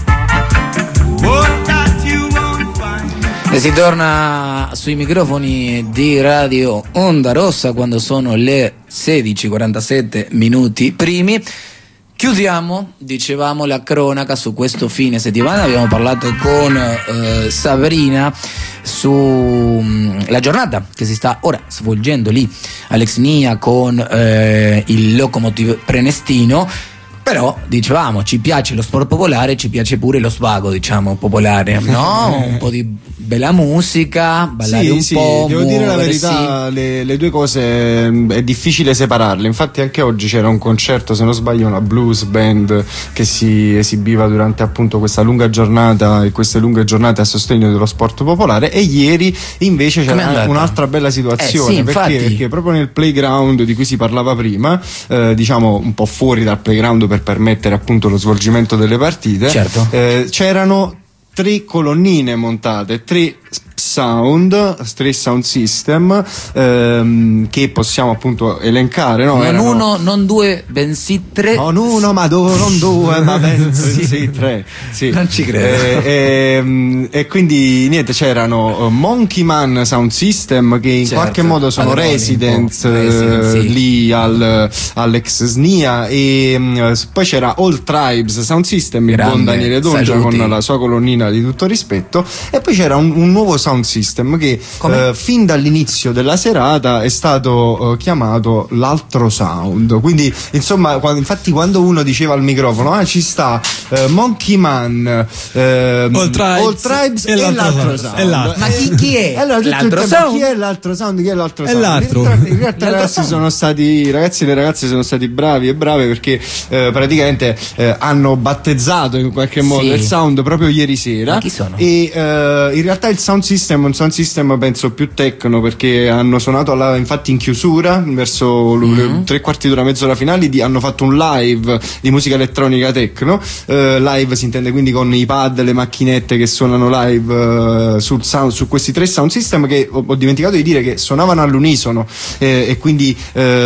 But that you won't find. E si torna sui microfoni di Radio Onda Rossa quando sono le sedici e quarantasette minuti primi. Chiudiamo, dicevamo, la cronaca su questo fine settimana. Abbiamo parlato con eh, Sabrina sulla mm, giornata che si sta ora svolgendo lì all'Ex Nia con eh, il Lokomotiv Prenestino. Però dicevamo, ci piace lo sport popolare, ci piace pure lo svago, diciamo, popolare, no? Un po' di bella musica, ballare sì, un sì, po'. devo dire la muoversi. verità, le, le due cose è difficile separarle. Infatti anche oggi c'era un concerto, se non sbaglio, una blues band che si esibiva durante appunto questa lunga giornata e queste lunghe giornate a sostegno dello sport popolare, e ieri invece c'era un'altra bella situazione, eh, sì, perché, perché proprio nel playground di cui si parlava prima, eh, diciamo un po' fuori dal playground per permettere appunto lo svolgimento delle partite, certo. eh, c'erano tre colonnine montate, tre sound, tre sound system ehm, che possiamo appunto elencare, no? Non Erano... uno, non due, bensì tre. Non uno, ma due, non due, ma bensì sì, tre. Sì. Non ci credo. E, e, e quindi niente, c'erano Monkey Man Sound System che in certo. qualche modo sono allora, resident, resident sì. lì al, all'ex S N I A, e um, poi c'era All Tribes Sound System, il buon Daniele Dongia con la sua colonnina di tutto rispetto, e poi c'era un, un nuovo sound system che eh, fin dall'inizio della serata è stato eh, chiamato l'altro sound. Quindi insomma, quando, infatti quando uno diceva al microfono ah ci sta eh, Monkey Man, eh, All Tribes, All Tribes e, e l'altro, l'altro sound, e l'altro. Ma chi, chi è? Allora, l'altro tempo, sound? chi è l'altro sound? Chi è l'altro E sound? l'altro. In realtà, in realtà i ragazzi sound. sono stati i ragazzi e le ragazze sono stati bravi e brave perché eh, praticamente eh, hanno battezzato in qualche modo sì. il sound proprio ieri sera. Ma chi sono? E eh, in realtà il sound system è un sound system penso più techno, perché hanno suonato alla, infatti in chiusura verso mm-hmm. tre quarti d'ora, mezz'ora finali di, hanno fatto un live di musica elettronica techno. eh, live si intende quindi con i pad, le macchinette che suonano live eh, sul sound, su questi tre sound system che ho, ho dimenticato di dire che suonavano all'unisono, eh, e quindi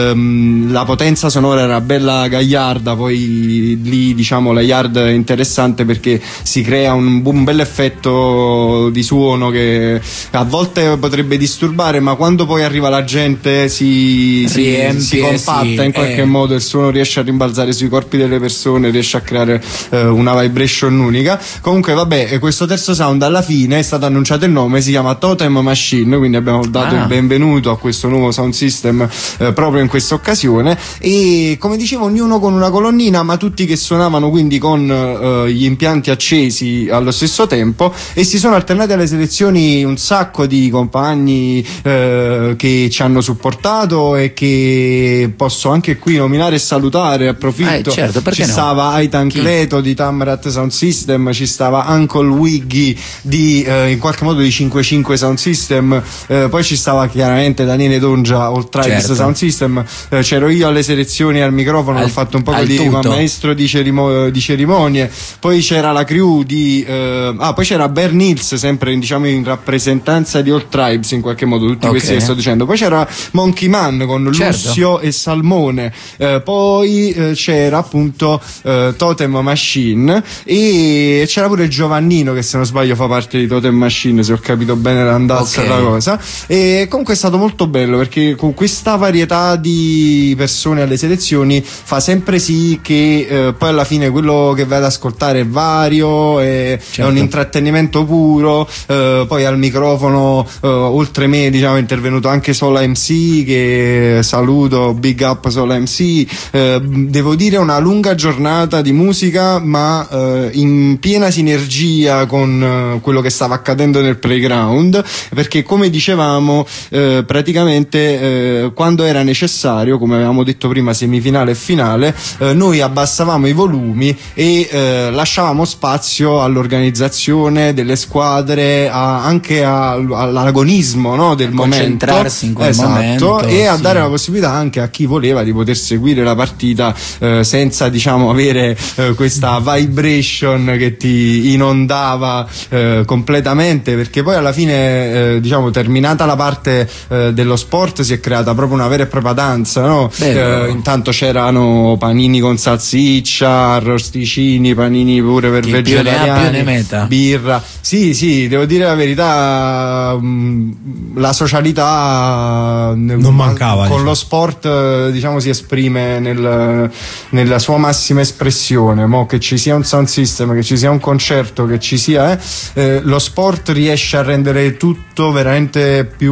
ehm, la potenza sonora era bella gagliarda. Poi lì diciamo la yard è interessante perché si crea un, un bel effetto di suono che a volte potrebbe disturbare, ma quando poi arriva la gente si, si, Riempie, si compatta sì, in qualche eh. modo, il suono riesce a rimbalzare sui corpi delle persone, riesce a creare eh, una vibration unica. Comunque vabbè, questo terzo sound alla fine è stato annunciato il nome, si chiama Totem Machine, quindi abbiamo dato ah. il benvenuto a questo nuovo sound system eh, proprio in questa occasione. E come dicevo, ognuno con una colonnina, ma tutti che suonavano quindi con eh, gli impianti accesi allo stesso tempo, e si sono alternati alle selezioni un sacco di compagni eh, che ci hanno supportato e che posso anche qui nominare e salutare, approfitto. Eh, certo, perché ci no? stava Aitan Chi? Cleto di Tamrat Sound System, ci stava Uncle Wiggy di eh, in qualche modo di cinquantacinque Sound System, eh, poi ci stava chiaramente Daniele Dongia All Tribes certo. Sound System, eh, c'ero io alle selezioni al microfono, al, ho fatto un po' di tutto. maestro di, cerimo- di cerimonie, poi c'era la crew di eh, ah poi c'era Bear Nils sempre diciamo in rapporto rappresentanza di Old Tribes in qualche modo, tutti okay. questi che sto dicendo. Poi c'era Monkey Man con certo. Lucio e Salmone, eh, poi eh, c'era appunto eh, Totem Machine e c'era pure Giovannino che, se non sbaglio, fa parte di Totem Machine, se ho capito bene l'andazza okay. della cosa. E comunque è stato molto bello, perché con questa varietà di persone alle selezioni fa sempre sì che eh, poi alla fine quello che vai ad ascoltare è vario, è, certo. è un intrattenimento puro. Eh, poi al microfono eh, oltre me, diciamo, è intervenuto anche Sola M C, che saluto, big up Sola M C. Eh, devo dire una lunga giornata di musica, ma eh, in piena sinergia con eh, quello che stava accadendo nel playground, perché come dicevamo eh, praticamente eh, quando era necessario, come avevamo detto prima, semifinale e finale, eh, noi abbassavamo i volumi e eh, lasciavamo spazio all'organizzazione delle squadre, a, anche a, all'agonismo, no, del momento, concentrarsi in quel esatto, momento e a sì. dare la possibilità anche a chi voleva di poter seguire la partita eh, senza, diciamo, avere eh, questa vibration che ti inondava eh, completamente, perché poi alla fine eh, diciamo, terminata la parte eh, dello sport, si è creata proprio una vera e propria danza, no? Eh, intanto c'erano panini con salsiccia, arrosticini, panini pure per chi vegetariani, più ne ha, più ne meta. Birra. Sì, sì, devo dire la verità, mh, la socialità non mancava, con diciamo. Lo sport, diciamo, si esprime nel, nella sua massima espressione. Mo che ci sia un sound system, che ci sia un concerto, che ci sia eh, eh, lo sport riesce a rendere tutto veramente più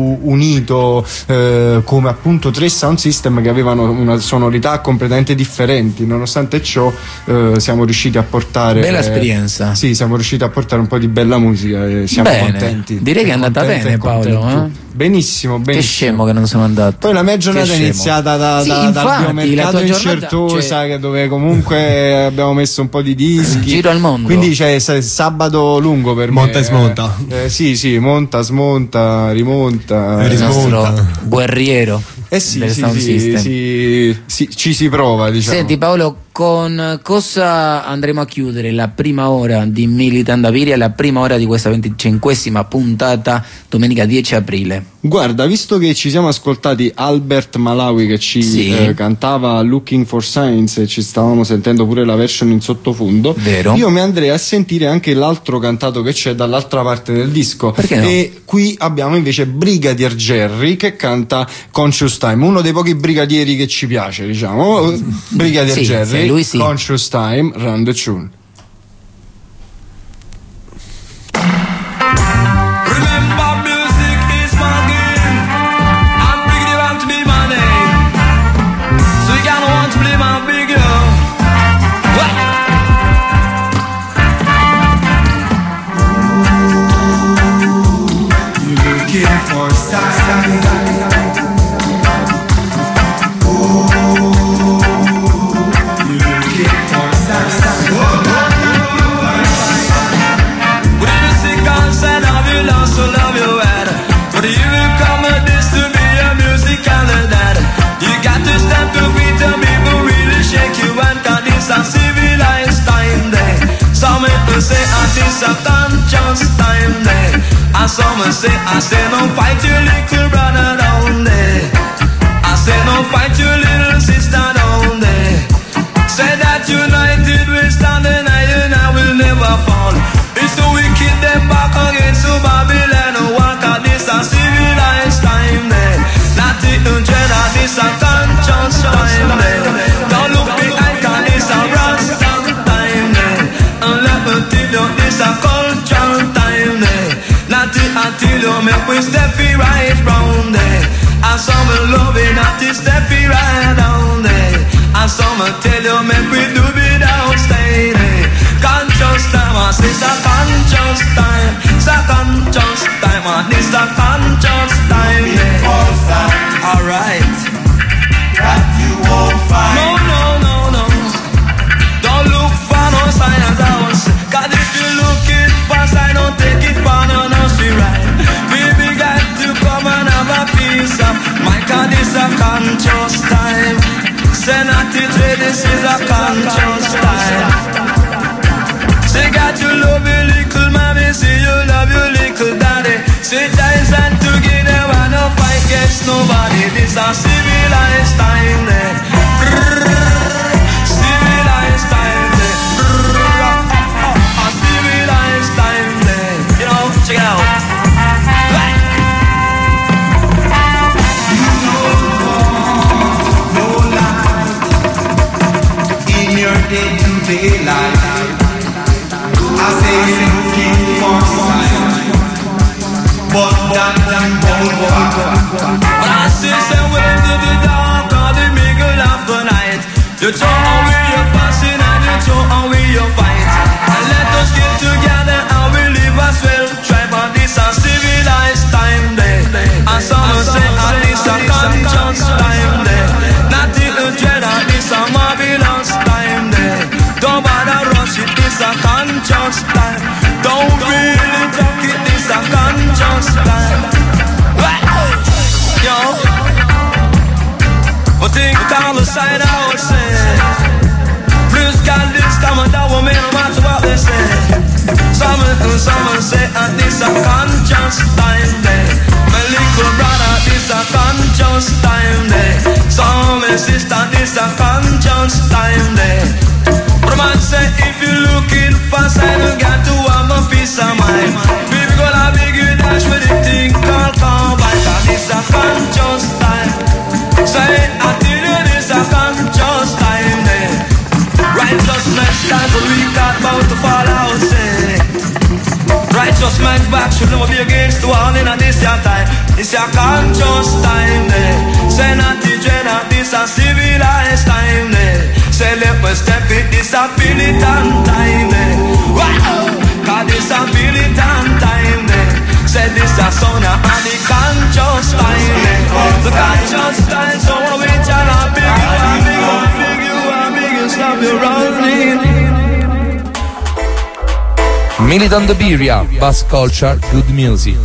unito, eh, come appunto tre sound system che avevano una sonorità completamente differenti. Nonostante ciò eh, siamo riusciti a portare bella esperienza. Sì, siamo riusciti a portare un po' di bella musica e siamo bene. contenti. Direi che è andata bene, Paolo, eh? Benissimo, benissimo. Che scemo che non sono andato. Poi la mia giornata è iniziata da, sì, da, infatti, dal biomercato in Certosa, cioè... dove comunque abbiamo messo un po' di dischi. Giro al mondo. Quindi c'è sabato lungo per monta me. Monta e smonta. Eh, eh, sì, sì, monta, smonta, rimonta. Il nostro guerriero. Eh sì, sì, sì, sì, sì, ci si prova, diciamo. Senti Paolo, con cosa andremo a chiudere la prima ora di Militant Aviria, la prima ora di questa venticinquesima puntata, domenica dieci aprile? Guarda, visto che ci siamo ascoltati Albert Malawi che ci sì. eh, cantava Looking for Signs e ci stavamo sentendo pure la version in sottofondo, vero? Io mi andrei a sentire anche l'altro cantato che c'è dall'altra parte del disco. Perché no? E qui abbiamo invece Brigadier Jerry che canta Conscious Time, uno dei pochi brigadieri che ci piace, diciamo. Brigadier sì, Jerry, sì, lui sì. Conscious Time, Run the Tune. Say I this a conscious time day, and some say I say no fight your little brother down there. I say no fight your little sister down there. Say that united we stand and I will never fall. It's the wicked them back against to Babylon. Walk at this a civilized time day. Not the dread of this a conscious time day. Don't look behind 'cause it's a rasta. It's a cultural time there. Not until you make we step right round there. And some loving not to step right down there. And some tell you make we do without stay there. Conscious time, I say it's a conscious time. It's a conscious time, and it's a conscious time yeah. Alright. That you won't find. No, no, no, no. Don't look for no signs I was. Cause if you looking fast, I don't take it for no, no, she right. Baby got to come and have a piece of my God, this a conscious time. Say not it, this is a conscious time. Say got to love your little mommy, say you love your little daddy. civilized time there. Civilized time there. A civilized time there. You know, check it out. Day-to-day life, I say you're looking for sign, but that time won't find. But I say, say, when to the dark or the middle of the night, you throw away your fussing and you throw away your fight, and let us get together and we live as well. Try on this a civilized time there, and some say at this a conscious time there, not the dread of this a marvelous time there. Don't bother rush it, this a conscious time. Don't really talk it, this a conscious time. Yo, but think down the side I would say, please God this time and that will make no matter what they say. Someone and someone say, and this a conscious time there. My little brother, this a conscious time there. Some sister, this a conscious time there. But man say if you looking fast, I don't got to have a peace of mind. Baby girl, I beg you dash with the thing called combine. Cause this a conscious time. Say I tell you this a conscious time there. Righteousness stands a weak heart about to fall out, say. Righteous man's back should never be against the wall in a this your time. This a conscious time there. Say not the dread of this a civilized time there. Say let me step it, this a militant time there. Wow, cause this a militant time there. Say this a son of the conscious time there. The conscious time, so we tell a big you, a big you, a big you, a big you, stop your running. Militant Iberia, bass culture, good music.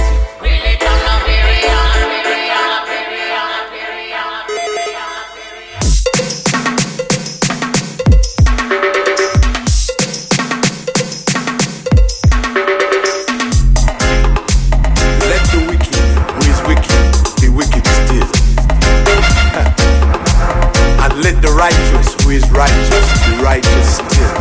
Righteous, who is righteous, be righteous still.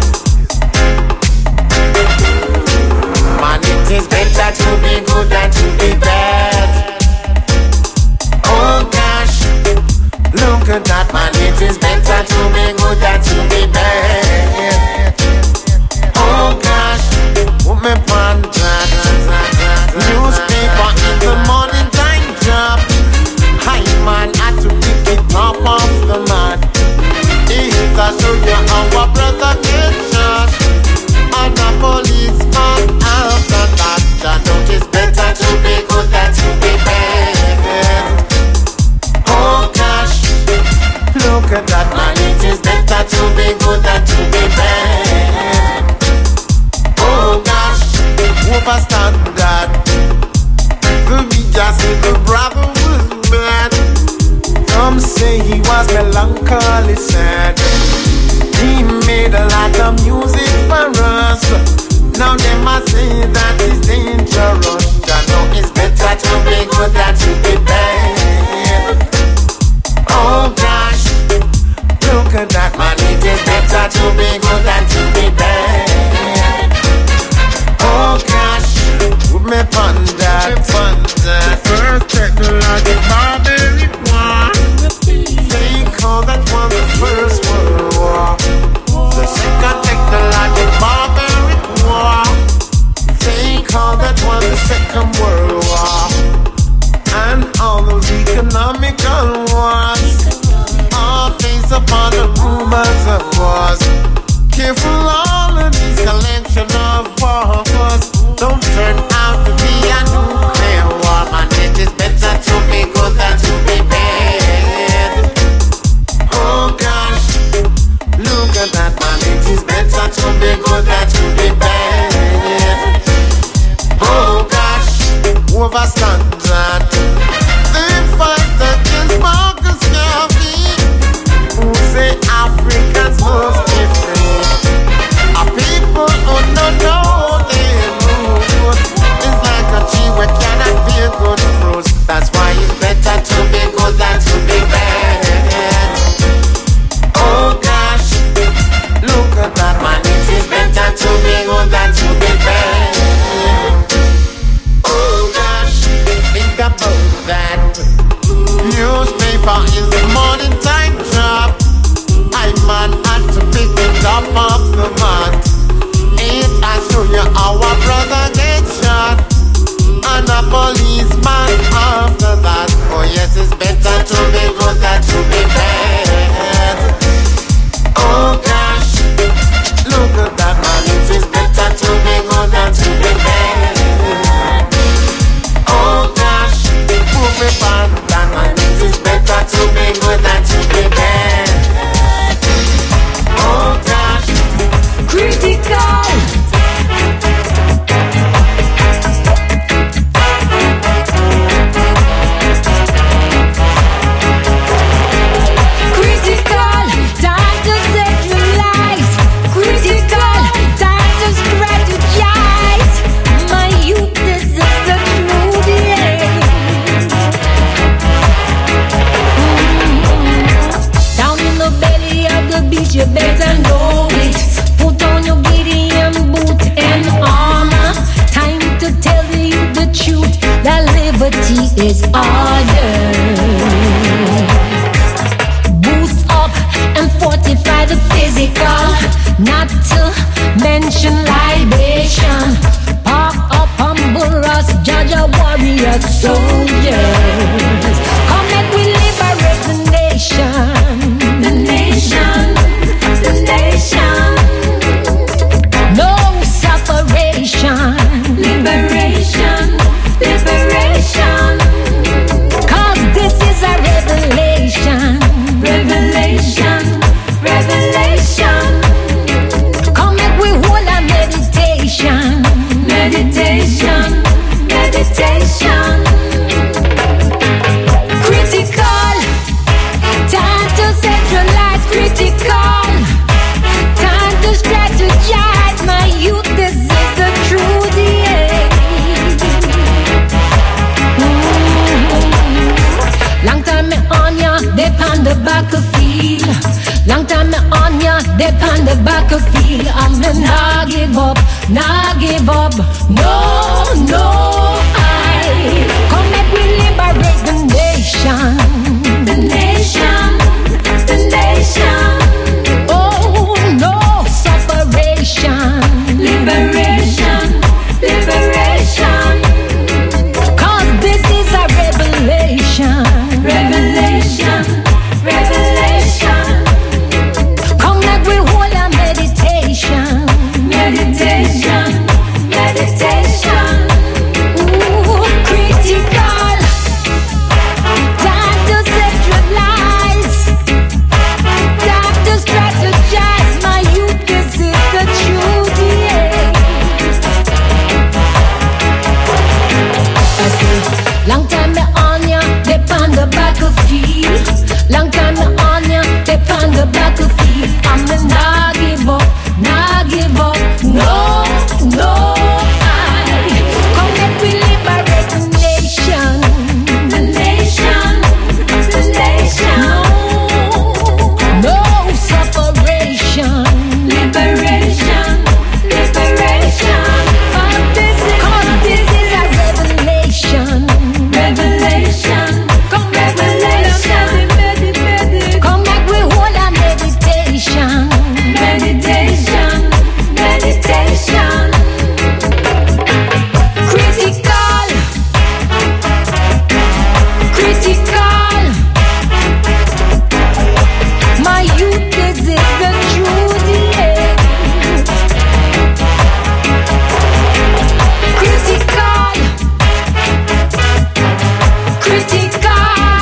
Man, it is better to be good than to be bad. Oh gosh, look at that, man. It is better to be good than to be bad. Oh gosh, put me on that. Newspaper in the morning time job. Hi man, I had to pick it up off the mat. I show you how a brother get shot, and a policeman after that. I know it's better to be good than to be bad. Oh gosh, look at that man. It is better to be good than to be bad. Oh gosh, overstand that. The media say the brother was mad. Some say he was melancholy sad. He made a lot of music for us. Now they must say that it's dangerous. I know it's better to be good than to be bad. Oh gosh, look at that man. It is better to be good than to be bad. Oh gosh, put me on that. The first technology barbaric war. They call that one the first world war. The second technological barbaric war. They call that one the second world war. And order. Boost up and fortify the physical, not to mention libation. Park up humble us, judge a warrior soldiers. Come make we liberate the nation, the nation, the nation. No separation, liberation, liberation. Cause this is a revelation, revelation, revelation. Come make we hold a meditation, meditation, meditation. Critical, time to centralize. Critical, time to strategize. My youth, this is the truth, yeah. Mm-hmm. Long time me on ya, they on the battlefield. Long time me on ya, they on the battlefield. I'm the nah give up, nah give up. No, no, I come make we liberate the nation, the nation, the nation. Oh, no separation, liberation, liberation. Cause this is a revelation, revelation, revelation. Come make we hold a meditation, meditation, meditation. Ooh, critical, time to centralize, time to strategize. My youth, this is the truth, yeah. I say, long time me on ya, they on the battlefield. Long time me on ya, they on the battlefield. I'm a nah give up, nah give up. No, no, I come make we liberate the nation, the nation, the nation. No, no separation, liberation, liberation. Cause this is, cause this is a revelation, revelation. Come revelation, come back we hold a meditation, meditation, meditation. Critical, critical. My youth, this is the truth, yeah. Critical, critical.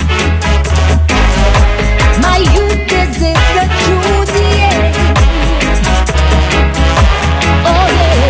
My youth, this is the truth, yeah. Oh yeah.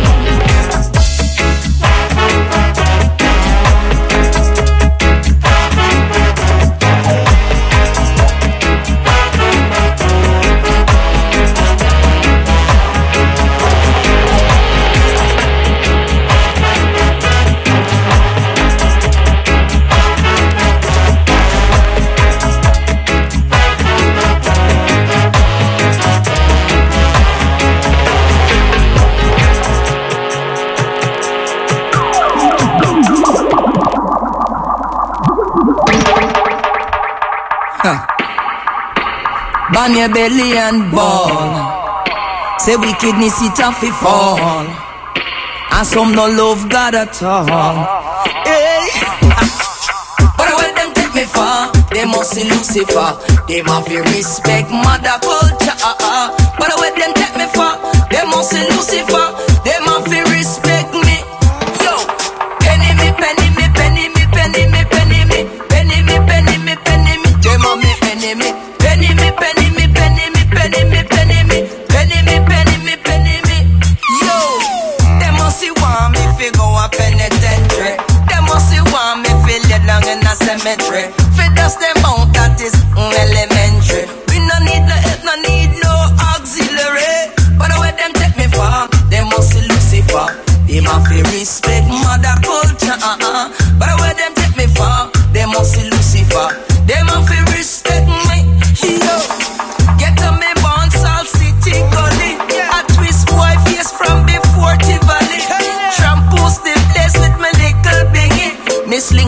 Ban your belly and ball. Say wickedness it off fi fall, and some no love God at all. Hey, but when them take me far, they must see Lucifer. They must be respect mother culture. But when them take me far, they must see Lucifer. They must be respect me. Yo, penny me, penny me, penny me, penny me, penny me, penny me, penny me, penny me. They must be penny me, penny me, penny me, penny me, penny me, penny me, penny me, penny me, penny me. Yo, they must see want me fi go a penitentiary. They must see want me fi lay down in a cemetery. Fi dust them out, that is elementary. We no need no help, no need no auxiliary. But when them take me far, they must see Lucifer. They must fi respect mother culture. Uh-uh. But when them take me far, they must see Lucifer. They must fi respect me. Yo, get to me born Salt City Gully. A twist boy face from before Tivoli. Trampoose the place with my little bingy. Me slingshot me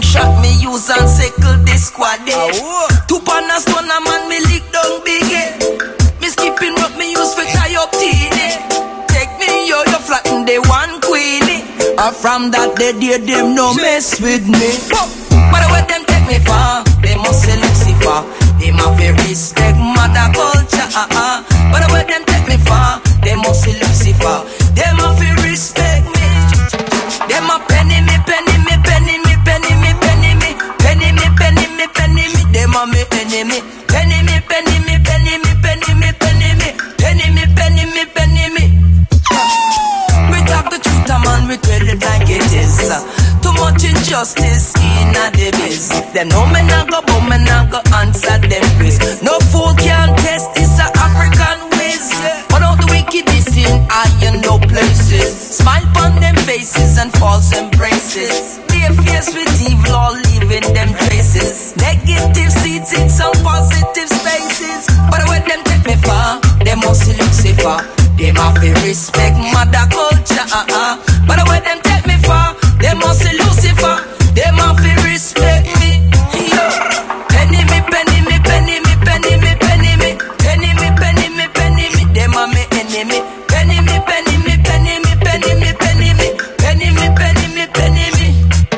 me use and circle this squad. Two pan a stone a man me lick down big. Me skipping rope me use for tie up teeny. Take me yo yo flatten the one queenie. Or from that day day them no mess with me. But where them take me far, they must say Lucifer. They must be respect mother culture. Uh-uh. But where them take me far, they must say Lucifer. They must be respect me. They must penny me, penny me, penny me, penny me, penny me, penny me, penny me, penny me. They must me enemy. Penny me, penny me, penny me, penny me, penny me, penny me, penny me, penny me. We talk the truth, man, we treat it like it is. Too much injustice in a the biz. Them no me not go, but me not go answer them quiz. No fool can test this a African whiz. But all the wickedness in iron no places. Smile on them faces and false embraces. They face with evil, all leaving them traces. Negative seeds in some positive spaces. But when them take me far, they must see Lucifer. They must be respect mother culture. Uh-uh. But when them take me far, they must see Lucifer. They must be respect me. Yeah. Penny me, penny me, penny me, penny me, penny me, penny me, penny me, penny me. They must me enemy. Penny me, penny me, penny me, penny me, penny me, penny me, penny me, penny me.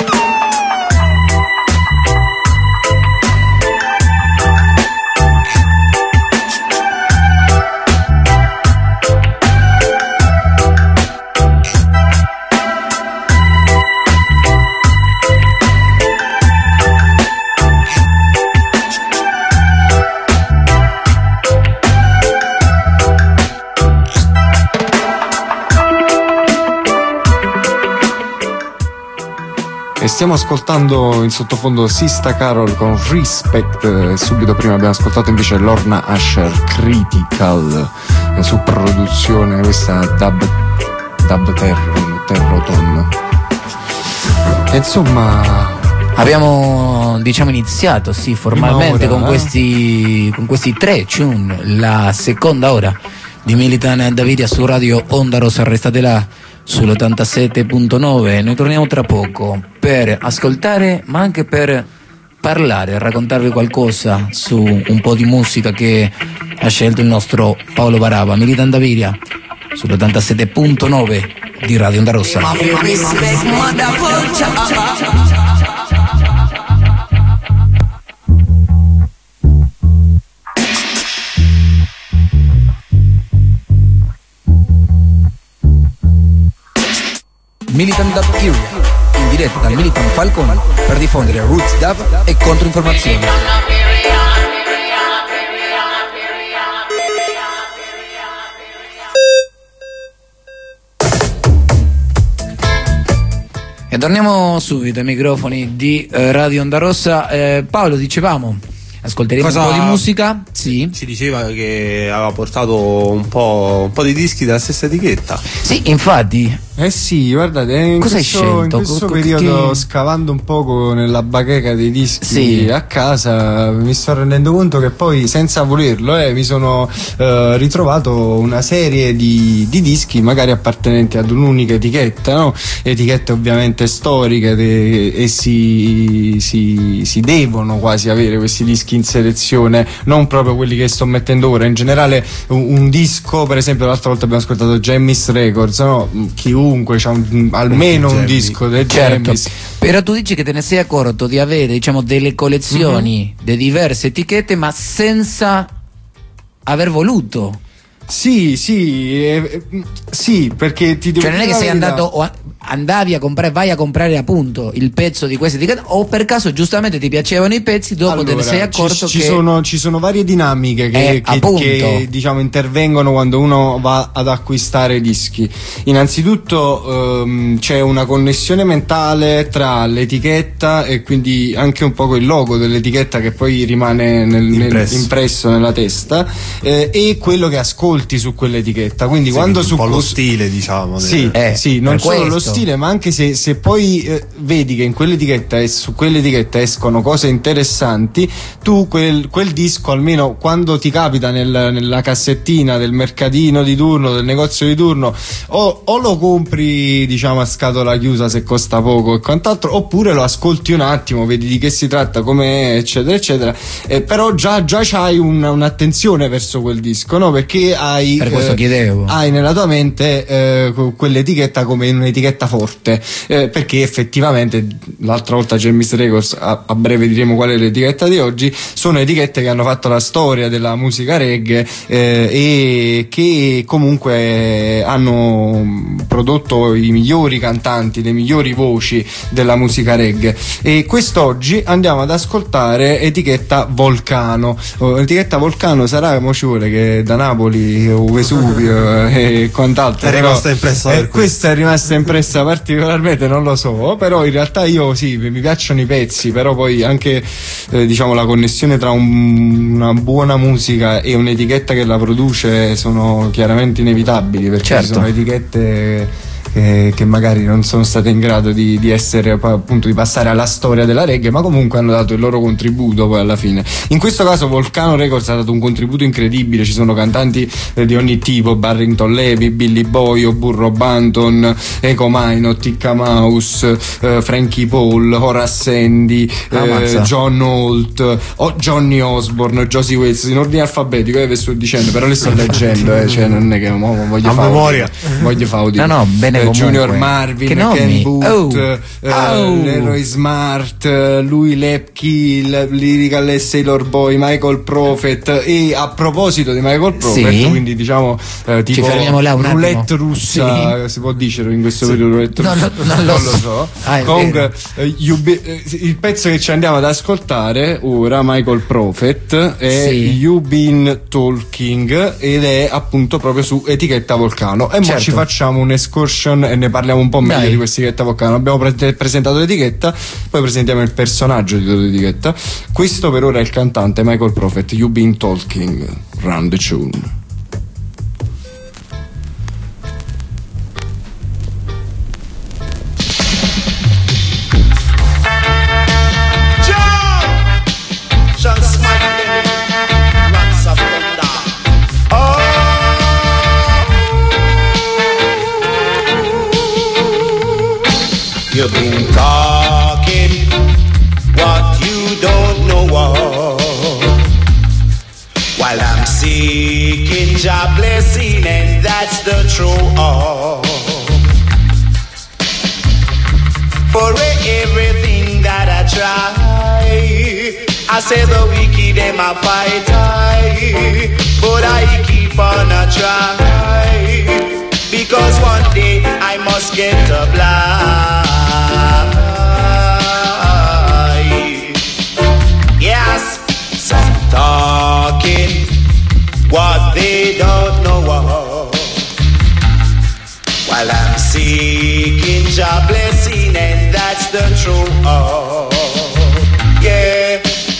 E stiamo ascoltando in sottofondo Sista Carol con Respect, e subito prima abbiamo ascoltato invece Lorna Asher, Critical, su produzione questa dub, dub terro, terroton. E insomma abbiamo diciamo iniziato sì formalmente ora, con, eh? questi, con questi tre tune, la seconda ora di Militan Davidia su Radio Onda Rossa. Restate là sull'ottantasette punto nove. Noi torniamo tra poco per ascoltare ma anche per parlare, raccontarvi qualcosa su un po' di musica che ha scelto il nostro Paolo Baraba. Militan Davidia sull'ottantasette punto nove di Radio Onda Rossa. Militan Dub Area, in diretta dal Militan Falcon per diffondere Roots Dub e controinformazioni. E torniamo subito ai microfoni di eh, Radio Onda Rossa. eh, Paolo, dicevamo ascolteremo Cosa un po' di musica. Sì. Ci diceva che aveva portato un po', un po' di dischi della stessa etichetta. Sì, infatti. Eh sì, guardate, in Cosa questo, hai scelto? in questo Co- periodo, che... scavando un poco nella bacheca dei dischi sì. a casa, mi sto rendendo conto che poi, senza volerlo, eh, mi sono eh, ritrovato una serie di, di dischi magari appartenenti ad un'unica etichetta, no? Etichette ovviamente storiche de- e si, si, si devono quasi avere questi dischi in selezione, non proprio quelli che sto mettendo ora. In generale un, un disco, per esempio l'altra volta abbiamo ascoltato Jammis Records, no? Chiunque c'ha un, almeno un disco del certo. Jammis. Però tu dici che te ne sei accorto di avere, diciamo, delle collezioni mm-hmm. di diverse etichette, ma senza aver voluto. Sì, sì, eh, sì, perché ti devo Cioè non è che sei verità. andato o andavi a comprare, vai a comprare appunto il pezzo di questa etichetta, o per caso giustamente ti piacevano i pezzi, dopo allora, te ne sei accorto ci, che ci sono, ci sono varie dinamiche che, eh, che, che diciamo intervengono quando uno va ad acquistare dischi. Innanzitutto ehm, c'è una connessione mentale tra l'etichetta e quindi anche un po' il logo dell'etichetta che poi rimane nel, impresso. Nel, impresso nella testa, eh, e quello che ascolti su quell'etichetta. Quindi sì, quando un su po' lo stile, diciamo. Sì, eh, sì, non solo lo stile, stile, ma anche se, se poi eh, vedi che in quell'etichetta e su quell'etichetta escono cose interessanti, tu quel, quel disco, almeno quando ti capita nel, nella cassettina del mercatino di turno, del negozio di turno, o, o lo compri diciamo a scatola chiusa se costa poco e quant'altro, oppure lo ascolti un attimo, vedi di che si tratta, com'è, eccetera eccetera, eh, però già, già c'hai un, un'attenzione verso quel disco, no? Perché hai, per questo eh, chiedevo, hai nella tua mente eh, quell'etichetta come un'etichetta forte, eh, perché effettivamente l'altra volta James Records, a, a breve diremo qual è l'etichetta di oggi, sono etichette che hanno fatto la storia della musica reggae eh, e che comunque hanno prodotto i migliori cantanti, le migliori voci della musica reggae. E quest'oggi andiamo ad ascoltare etichetta Volcano. Oh, l'etichetta Volcano sarà, mo ci vuole che da Napoli o Vesuvio e quant'altro, è rimasta impressa, eh, questa è rimasta impressa particolarmente, non lo so, però in realtà io sì, mi piacciono i pezzi, però poi anche eh, diciamo la connessione tra un, una buona musica e un'etichetta che la produce sono chiaramente inevitabili, perché certo. Ci sono etichette Che, che magari non sono state in grado di, di essere appunto di passare alla storia della reggae, ma comunque hanno dato il loro contributo poi alla fine. In questo caso Volcano Records ha dato un contributo incredibile, ci sono cantanti eh, di ogni tipo: Barrington Levy, Billy Boyo, Burro Banton, Eco Mino, Ticca Mouse, eh, Frankie Paul, Horace Sandy, eh, John Holt, oh, Johnny Osborne, Josie Wales, in ordine alfabetico, eh, ve sto dicendo, però le sto leggendo, eh, cioè non è che mo, voglio fare memoria, voglio fare no no bene. Comunque. Junior Marvin, Ken Booth, oh. uh, oh. Leroy Smart, uh, Louis Lepke, Lyrical e Sailor Boy, Michael Prophet. E a proposito di Michael Prophet, sì. Quindi diciamo uh, tipo là un roulette attimo. russa, sì. Si può dire in questo sì. periodo roulette russa? No, no, non, lo non lo so. Ah, comunque uh, you be, uh, il pezzo che ci andiamo ad ascoltare ora, Michael Prophet, è sì. You Been Talking, ed è appunto proprio su etichetta Volcano. E certo. Mo ci facciamo un'escursion e ne parliamo un po' meglio. Dai. Di questa etichetta Volcano. Abbiamo pre- presentato l'etichetta, poi presentiamo il personaggio di l'etichetta. Questo per ora è il cantante Michael Prophet. You Been Talking, Run the Tune. You've been talking what you don't know of, while I'm seeking your blessing, and that's the truth. For everything that I try, I say the wicked them a fight I, but I keep on a try, because one day I must get a blind. Yes, some talking what they don't know of, while I'm seeking your blessing, and that's the truth. Oh, yeah.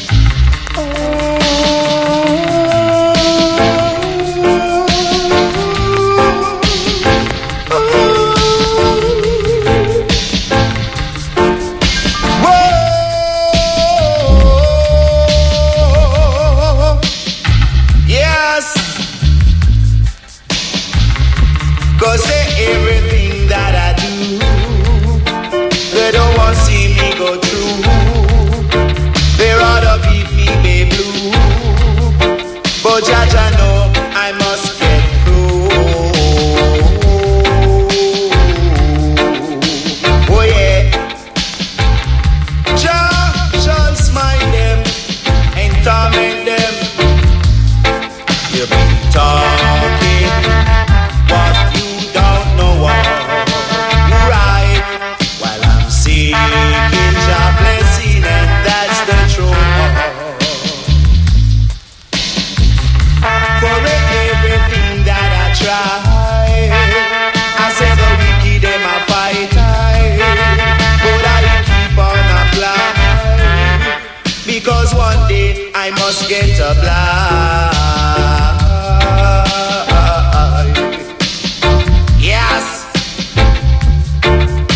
Jaja know I must get through. Oh yeah. Jah shall smite them and torment them. You be talking what you don't know of, right? While I'm seeking your blessing, and that's the truth. For everything that I try, I say the wicked them a fight I, but I keep on applying, because one day I must get a blind. Yes.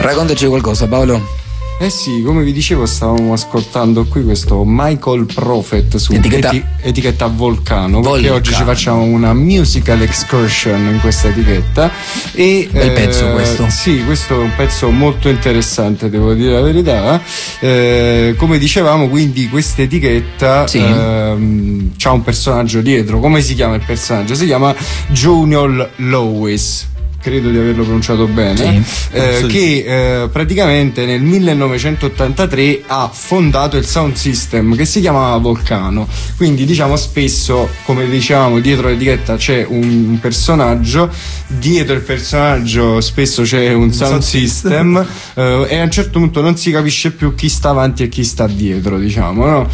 Raccontaci qualcosa, Paolo. Eh sì, come vi dicevo, stavamo ascoltando qui questo Michael Prophet su etichetta, eti- etichetta Volcano, Volcano, perché oggi ci facciamo una musical excursion in questa etichetta. E bel eh, pezzo questo. Sì, questo è un pezzo molto interessante, devo dire la verità. Eh, come dicevamo, quindi questa etichetta sì. ehm, c'ha un personaggio dietro. Come si chiama il personaggio? Si chiama Junior Lewis. Credo di averlo pronunciato bene, sì, eh, che eh, praticamente nel millenovecentottantatré ha fondato il sound system che si chiamava Volcano. Quindi diciamo spesso, come dicevamo, dietro l'etichetta c'è un, un personaggio, dietro il personaggio spesso c'è un sound, sound system, system. Eh, e a un certo punto non si capisce più chi sta avanti e chi sta dietro, diciamo, no?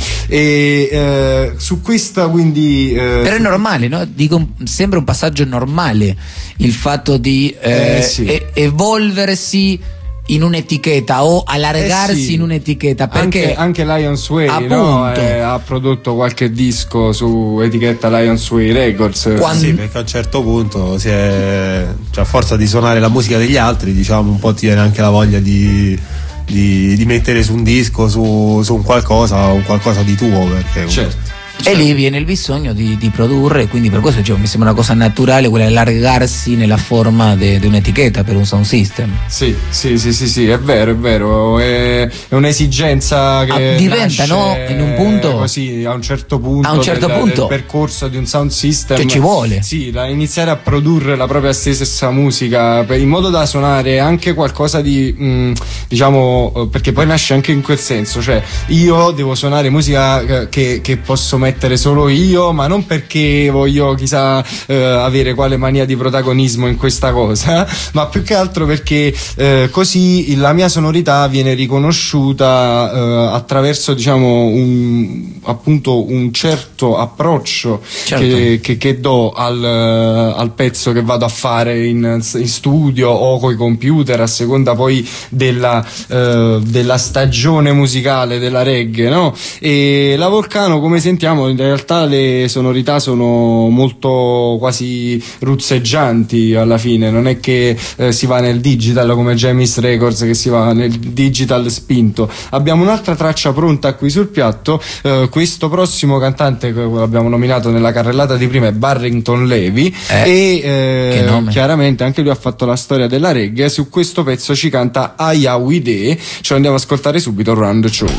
E eh, su questa quindi eh, però è normale, no? Dico, sembra un passaggio normale il fatto di Eh, eh, sì. e- evolversi in un'etichetta o allargarsi eh sì. in un'etichetta, perché anche, anche Lions Way, no? eh, ha prodotto qualche disco su etichetta Lions Way Records. Quando... sì, perché a un certo punto si è, cioè, a forza di suonare la musica degli altri, diciamo, un po' ti viene anche la voglia di Di, di mettere su un disco, su, su un qualcosa, un qualcosa di tuo, perché certo. E lì viene il bisogno di, di produrre, quindi per questo cioè, mi sembra una cosa naturale quella di allargarsi nella forma di un'etichetta per un sound system. Sì, sì, sì, sì, sì, è vero, è vero, è, è un'esigenza che ah, diventa, no? In un punto così, a un certo punto, a un certo del, punto del percorso di un sound system che ci vuole. Sì, da iniziare a produrre la propria stessa musica per, in modo da suonare anche qualcosa di mh, diciamo, perché poi nasce anche in quel senso, cioè io devo suonare musica che, che posso mettere solo io, ma non perché voglio chissà eh, avere quale mania di protagonismo in questa cosa, ma più che altro perché eh, così la mia sonorità viene riconosciuta eh, attraverso, diciamo, un, appunto un certo approccio certo. Che, che, che do al, al pezzo che vado a fare in, in studio o coi computer, a seconda poi della, eh, della stagione musicale della reggae, no? E la Volcano, come sentiamo, in realtà le sonorità sono molto quasi ruzzeggianti alla fine, non è che eh, si va nel digital come Jamis Records, che si va nel digital spinto. Abbiamo un'altra traccia pronta qui sul piatto, eh, questo prossimo cantante che abbiamo nominato nella carrellata di prima è Barrington Levy eh, e eh, chiaramente anche lui ha fatto la storia della reggae. Su questo pezzo ci canta Aya Wide, ce lo andiamo a ascoltare subito. Run the show.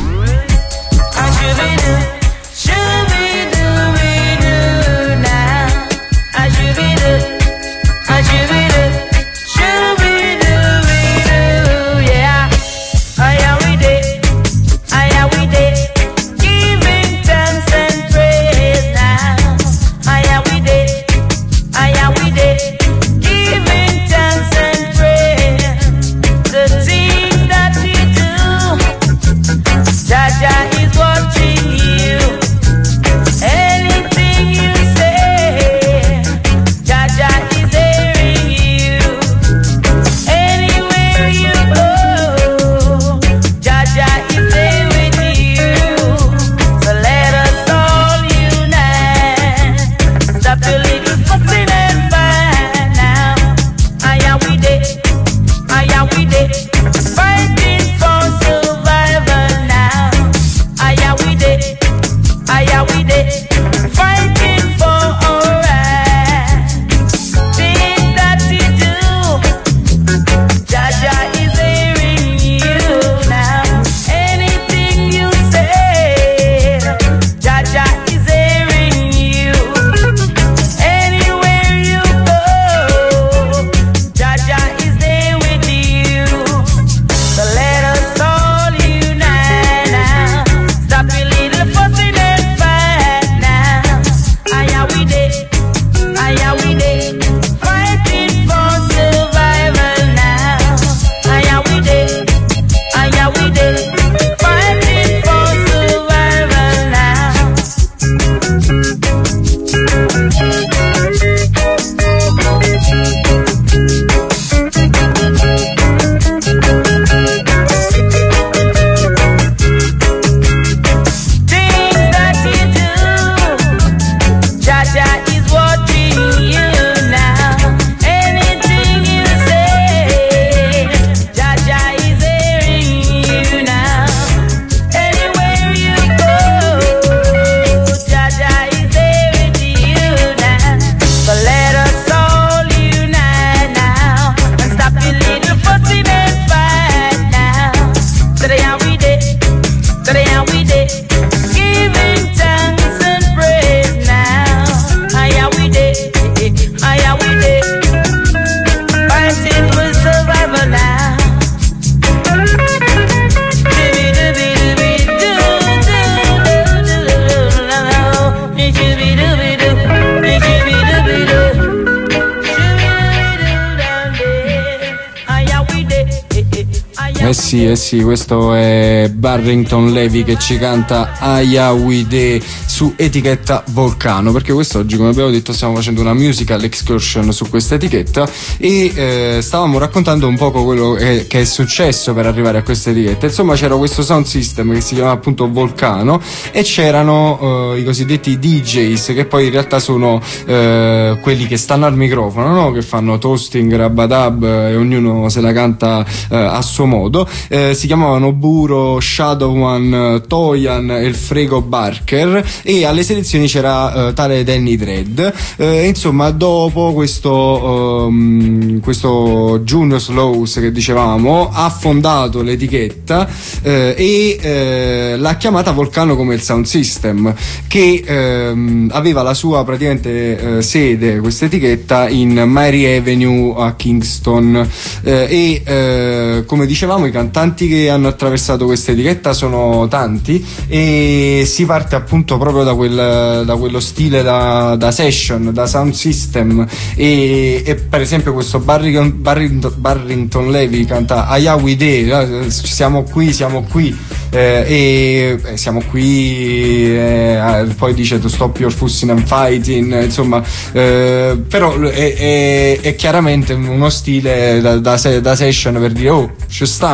Eh sì, eh sì, questo è Barrington Levy che ci canta Aya Wide su etichetta Volcano, perché quest'oggi, come abbiamo detto, stiamo facendo una musical excursion su questa etichetta e eh, stavamo raccontando un poco quello che, che è successo per arrivare a questa etichetta. Insomma, c'era questo sound system che si chiama appunto Volcano e c'erano eh, i cosiddetti D Js, che poi in realtà sono eh, quelli che stanno al microfono, no? Che fanno toasting, rabadab e ognuno se la canta eh, a suo modo. Eh, si chiamavano Buro, Shadow One, Toyan e il Frego Barker, e alle selezioni c'era eh, tale Danny Dread. Eh, insomma, dopo questo um, questo Junior Slows che dicevamo ha fondato l'etichetta eh, e eh, l'ha chiamata Volcano come il sound system, che ehm, aveva la sua praticamente eh, sede, questa etichetta, in Mary Avenue a Kingston eh, e eh, come dicevamo i cantanti che hanno attraversato questa etichetta sono tanti e si parte appunto proprio da, quel, da quello stile da, da session, da sound system e, e per esempio questo Barrington, Barrington, Barrington Levy canta Aya Wide, siamo qui, siamo qui eh, e eh, siamo qui eh, poi dice to stop your fussing and fighting, insomma eh, però è, è, è chiaramente uno stile da, da, da session per dire oh ci sta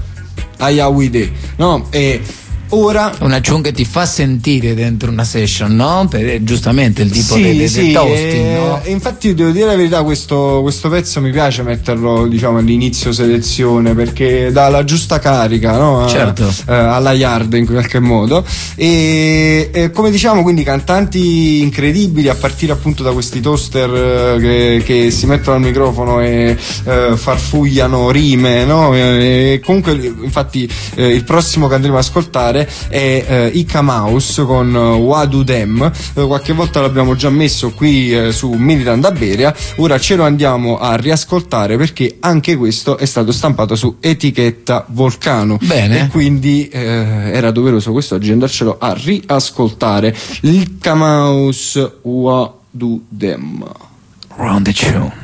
Aya Wide, no? E ora una tune che ti fa sentire dentro una session, no? Per, giustamente il tipo sì, del de, sì, de toasting, e, no? E infatti devo dire la verità, questo, questo pezzo mi piace metterlo, diciamo, all'inizio selezione perché dà la giusta carica, no? A, certo. eh, alla Yard in qualche modo e, e come diciamo quindi cantanti incredibili a partire appunto da questi toaster eh, che, che si mettono al microfono e eh, farfugliano rime, no? E comunque infatti eh, il prossimo che andremo ad ascoltare è eh, Ika Mouse con uh, Wadu Dem. Eh, qualche volta l'abbiamo già messo qui eh, su Militant da Beria, ora ce lo andiamo a riascoltare perché anche questo è stato stampato su etichetta Volcano. Bene. E quindi eh, era doveroso quest'oggi andarcelo a riascoltare. Ika Mouse Wadu Dem. Round the tune.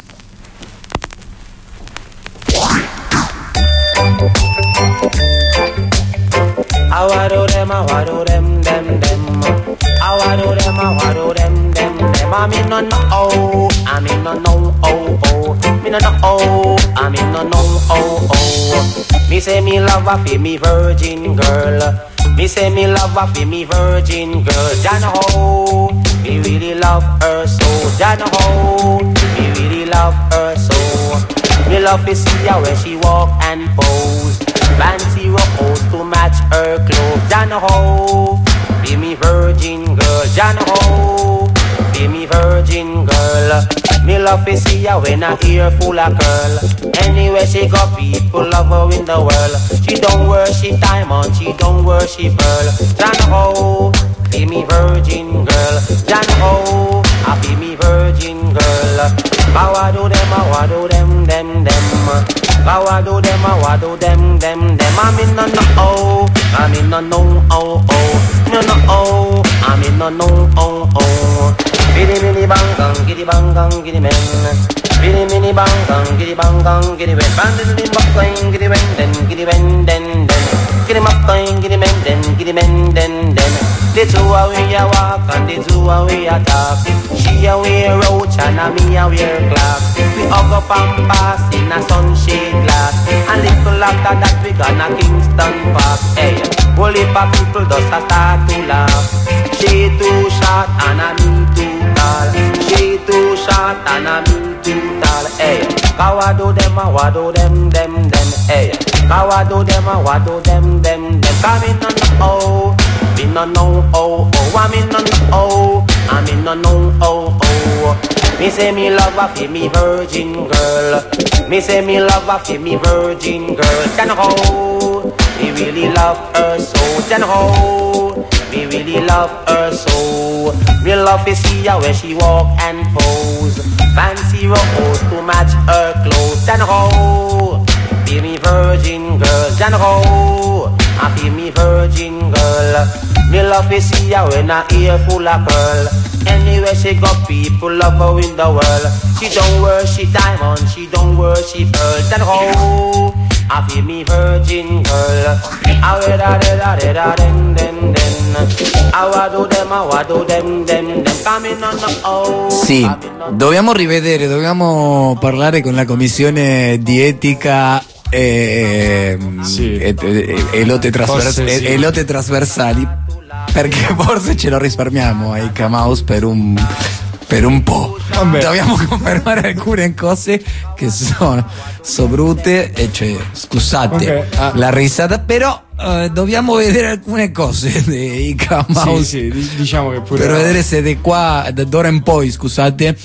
I wado them, I wado them, them, them. I wado them, I wado them, them, them. I mean no no oh, I mean no no oh oh. Me no no oh, I mean no no oh oh. Me say me love a fi me virgin girl. Me say me love a fi me virgin girl. Jana ho, me really love her so. Jana ho, me really love her so. Me love to see her when she walk and pose. Fancy rock to match her clothes. Jana ho, be me virgin girl. Jana ho, be me virgin girl. Me love to see her when her ear full of curl. Anywhere she go, people love her in the world. She don't worship diamond, she don't worship pearl. Jana ho, be me virgin girl. Jana ho, I be me virgin girl. Bawado them, bawado them, them, them. Bawado them, bawado them, them, them. I'm in no no oh, I'm in no no oh oh, no no oh, I'm in no no oh oh. Biddy biddy bang bang, giddy bang bang, giddy man. Biddy biddy bang bang, giddy bang bang, giddy man. Bandin di bang bang, giddy bang den, giddy bang den den. Giddy bang bang, giddy man den, giddy man den den. The two a way a walk and the two a way a talk. She a wear roach and a me a wear clock. We hug up and pass in a sunshade glass. And little after that we gonna Kingston Park. Hey, whole heap of people just a start to laugh. She too short and a me too tall. She too short and a me too tall. Hey, kawado dem a wado dem dem dem. Hey, kawado dem a wado dem dem dem. Come in on oh. Me no know oh oh, I'm in no oh, I'm in no know oh oh. Me say me love a fi me virgin girl. Me say me love a fi me virgin girl. Then ho, me really love her so. Then ho, me really love her so. Me love to see her when she walk and pose. Fancy rose to match her clothes. Then ho, be me virgin girl. Then ho, I be me virgin girl. Me love to see her when her ear full of pearl. Anywhere she go, people love her in the world. She don't worship diamond, she don't worship pearl. Then how I feel me virgin girl. I read a read a read a dem dem dem. I wa do dem, I wa do dem dem dem. Coming on the oh. Sì, dobbiamo rivedere, dobbiamo parlare con la commissione di etica e, sì. e, e, e, lotte trasvers- e, sì. e lotte trasversali, perché forse ce lo risparmiamo ai K-Mouse per un per un po'. Vabbè. Dobbiamo confermare alcune cose che sono so brutte e cioè scusate okay. ah. la risata, però uh, dobbiamo vedere alcune cose dei K-Mouse, sì, sì, diciamo che pure per no. vedere se di qua d'ora in poi, scusate,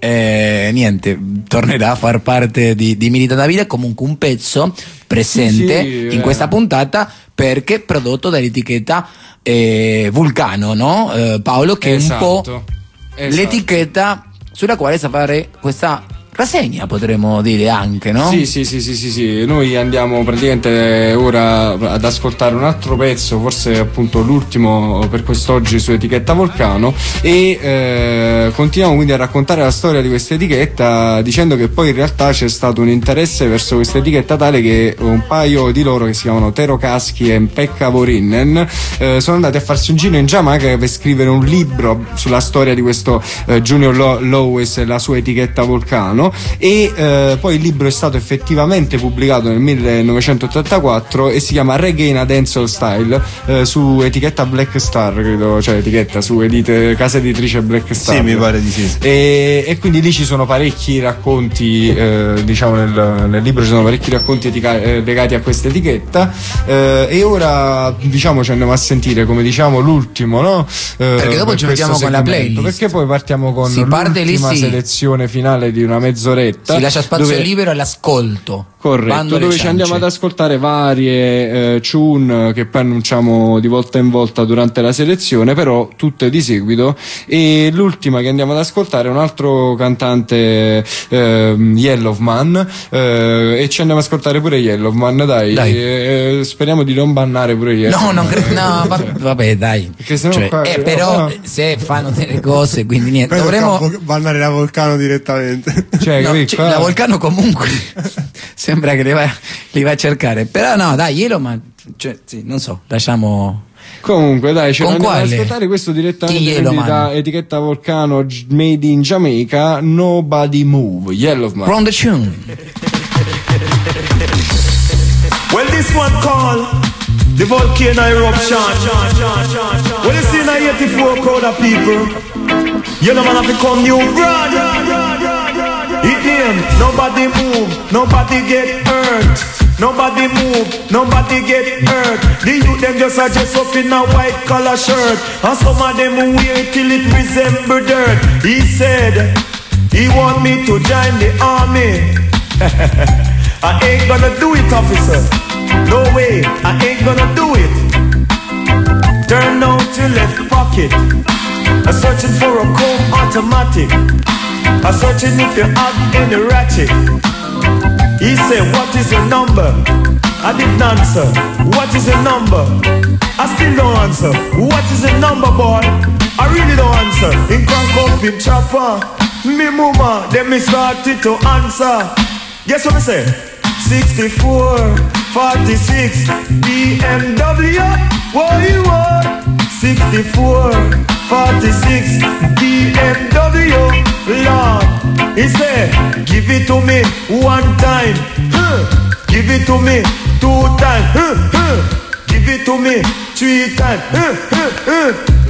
eh, niente, tornerà a far parte di, di Militant Davide, comunque un pezzo presente sì, sì, in questa puntata, perché prodotto dall'etichetta eh, Vulcano, no? Eh, Paolo, che esatto. è un po' esatto. l'etichetta sulla quale sa fare questa rassegna, potremmo dire anche, no? Sì, sì, sì, sì, sì, sì. Noi andiamo praticamente ora ad ascoltare un altro pezzo, forse appunto l'ultimo per quest'oggi su etichetta Vulcano, e eh, continuiamo quindi a raccontare la storia di questa etichetta, dicendo che poi in realtà c'è stato un interesse verso questa etichetta tale che un paio di loro, che si chiamano Tero Kasky e Pekka Vorinen, eh, sono andati a farsi un giro in Giamaica per scrivere un libro sulla storia di questo eh, Junior Lo- Lowes e la sua etichetta Vulcano. E eh, poi il libro è stato effettivamente pubblicato nel millenovecentottantaquattro e si chiama Reggae in a Dancehall Style, eh, su etichetta Black Star, credo, cioè etichetta su edite, casa editrice Black Star. Sì, mi pare di sì. E, e quindi lì ci sono parecchi racconti, eh, diciamo nel, nel libro ci sono parecchi racconti etica- eh, legati a questa etichetta, eh, e ora diciamo ci andiamo a sentire, come diciamo, l'ultimo, no? Eh, perché dopo per ci mettiamo con la playlist, perché poi partiamo con si l'ultima lì, sì. selezione finale di una mezz'oretta, si lascia spazio dove... libero all'ascolto. Corretto, dove ci andiamo ad ascoltare varie eh, tune che poi annunciamo di volta in volta durante la selezione, però tutte di seguito. E l'ultima che andiamo ad ascoltare è un altro cantante, eh, Yellowman, eh, e ci andiamo ad ascoltare pure Yellowman, dai, dai. Eh, speriamo di non bannare pure Yellowman. No, non credo, no, vabbè, vabbè, dai. Perché sennò cioè, qua, eh, però no. se fanno delle cose, quindi niente, dovremmo bannare la Vulcano direttamente. Cioè, no, qui, cioè, la Vulcano comunque sembra che li va, li va a cercare, però no, dai, io lo ma cioè, sì, non so, lasciamo. Comunque dai, ce Con l'andiamo ad quale? ascoltare questo direttamente Yellowman. da etichetta Vulcano, made in Jamaica, Nobody Move, Yellowman. From the tune. Well, this one called the volcano eruption. Well, you see in eighty-four crowd of people, Yellowman have become new brand. It name, nobody move, nobody get hurt. Nobody move, nobody get hurt. The youth them just a dress up in a white collar shirt, and some of them wear it till it resemble dirt. He said he want me to join the army. I ain't gonna do it, officer. No way, I ain't gonna do it. Turn out your left pocket. I'm searching for a comb automatic. I'm searching if you have any ratchet. He said, what is your number? I didn't answer. What is your number? I still don't answer. What is your number, boy? I really don't answer. In crank up in chopper, me mama, then me started to answer. Guess what I say? sixty-four, forty-six, B M W. What you want? sixty-four, forty-six, B M W. Lord, he said, give it to me one time, huh. Give it to me two times, huh, huh. Give it to me three times, huh, huh, huh.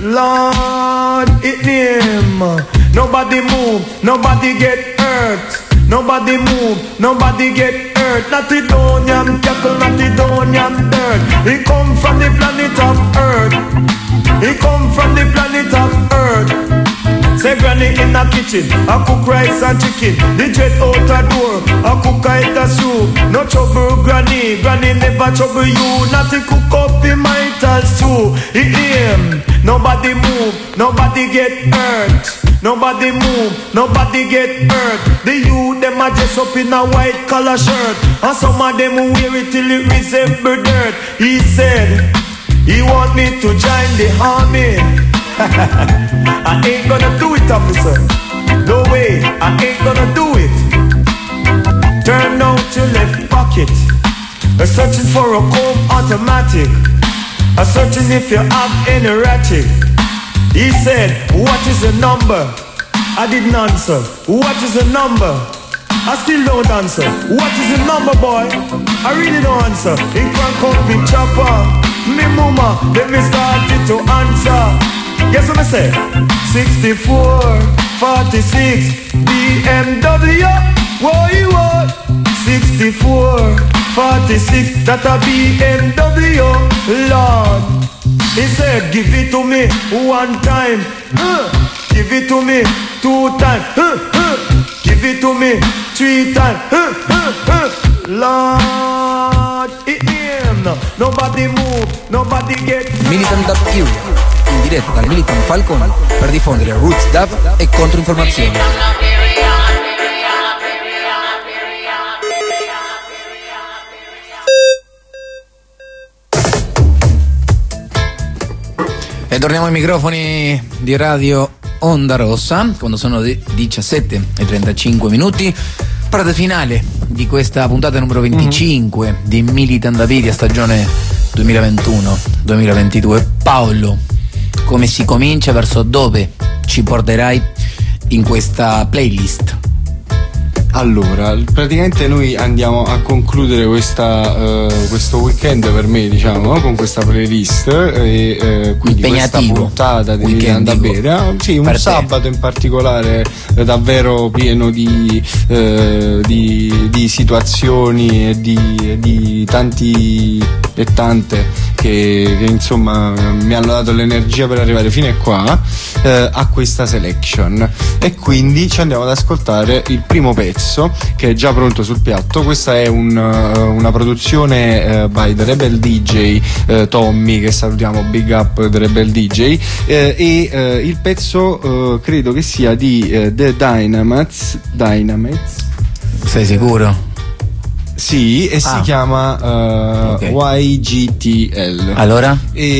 Lord, it name. Nobody move, nobody get hurt. Nobody move, nobody get hurt. Not the Donian cattle, not the Donian dirt. He come from the planet of Earth. He come from the planet of Earth. Say granny in the kitchen, I cook rice and chicken. The jet out the door, I cook a eat a soup. No trouble granny, granny never trouble you. Not to cook up the mital stew. It aim, nobody move, nobody get hurt. Nobody move, nobody get hurt. The youth them a dress up in a white collar shirt, and some of them wear it till it resemble dirt. He said he want me to join the army. I ain't gonna do it, officer. No way, I ain't gonna do it. Turn out your left pocket. A searching for a comb automatic. A searching if you have any ratchet. He said, what is the number? I didn't answer. What is the number? I still don't answer. What is the number, boy? I really don't answer. He can't come me chopper. Me mama, let me start it to answer. Guess what I say? sixty-four, forty-six, B M W. What you want? sixty-four, forty-six, that a B M W. Lord, he said, give it to me one time. Uh, give it to me two times. Uh, uh, give it to me three times. Uh, uh, uh. Lord, it him. Nobody move, nobody get. Militant Dub Area, in diretta dal Militant Falcon per diffondere roots dub e controinformazioni. E torniamo ai microfoni di Radio Onda Rossa quando sono diciassette e trentacinque minuti. Parte finale di questa puntata numero venticinque mm-hmm. di Militant Davidia stagione duemilaventuno duemilaventidue. Paolo, come si comincia, verso dove ci porterai in questa playlist? Allora, praticamente noi andiamo a concludere questa, uh, questo weekend per me, diciamo, con questa playlist e uh, quindi questa puntata di Militant Davidia. Sì, un sabato in particolare eh, davvero pieno di, eh, di, di situazioni e di, di tanti e tante che, che insomma mi hanno dato l'energia per arrivare fino a qua eh, a questa selection, e quindi ci andiamo ad ascoltare il primo pezzo che è già pronto sul piatto. Questa è un, una produzione uh, by The Rebel D J uh, Tommy, che salutiamo, big up The Rebel D J, uh, e uh, il pezzo uh, credo che sia di uh, The Dynamites. Dynamites? Sei sicuro? Sì, e ah. si chiama uh, okay. Y G T L. Allora?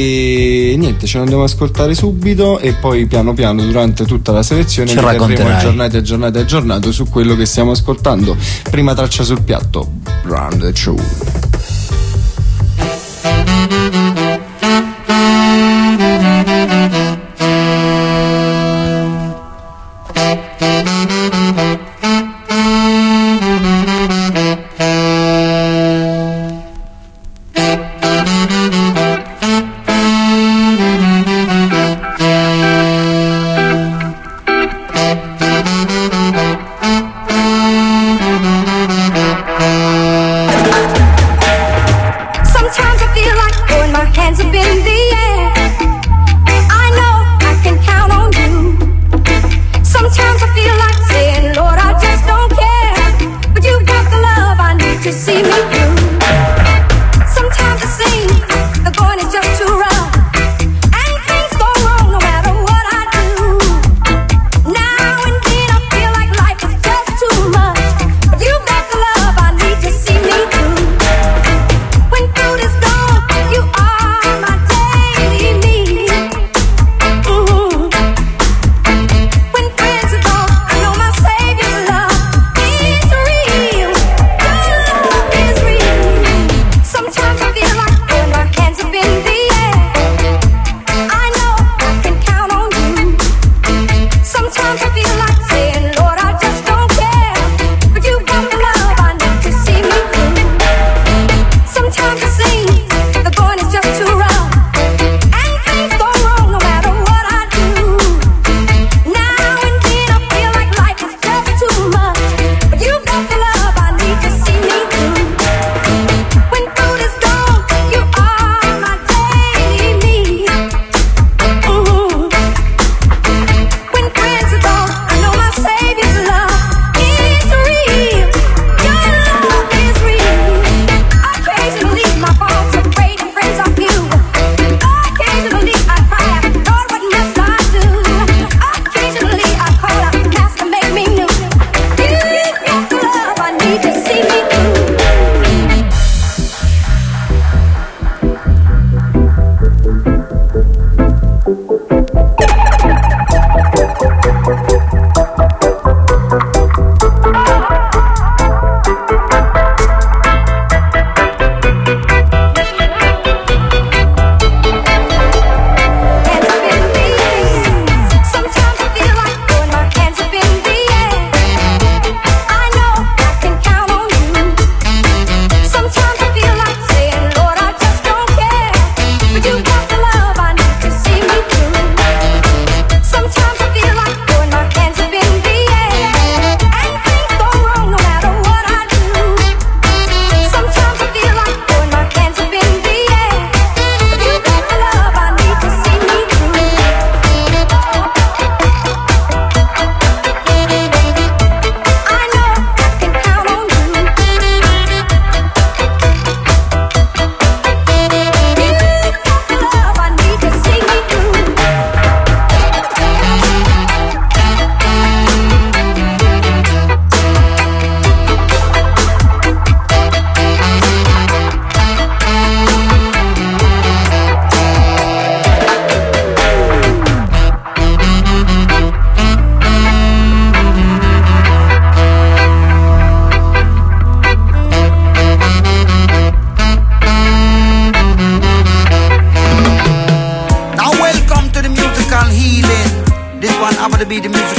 E niente, ce lo andiamo ad ascoltare subito e poi piano piano durante tutta la selezione ci terremo aggiornati aggiornati aggiornati su quello che stiamo ascoltando. Prima traccia sul piatto, Run the Show. Sometimes I feel like throwing my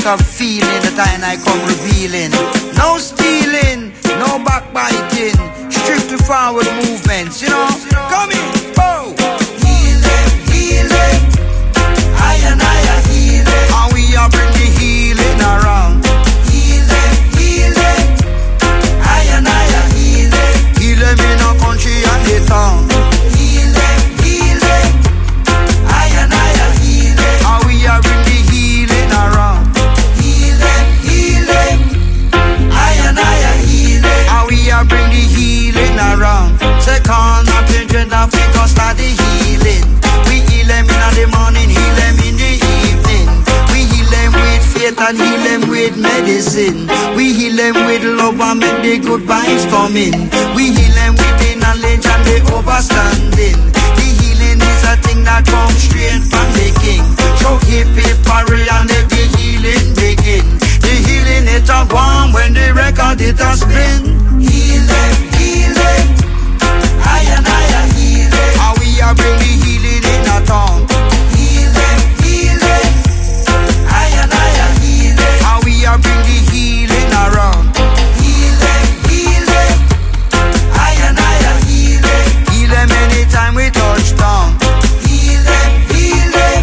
of feeling that I and I come revealing. No stealing, no backbiting, strictly forward movements, you know. Come in, oh. Healing, healing, I and I are healing. And we are bring the healing around. Healing, healing, I and I are healing. Healing in our country and the town. Healing, healing, I and I are healing. And we are bring the healing around. Healing, healing, I and I are healing. And we are bring the healing around. Say call not in gender because start the healing. We heal them in the morning, heal them in the evening. We heal them with faith and heal them with medicine. We heal them with love and make the good vibes come in. We heal them with the knowledge and the overstanding. The healing is a thing that comes straight from the king. So hip hip parry and let the healing begin. The healing it a one when the record it a spin. Heal them, heal them, I and I are healing. And we are bring the healing in a town. Heal them, heal them, I and I are healing. And we are bring the healing around. Heal them, heal them, I and I are healing. Heal them anytime we touch down. Heal them, heal them,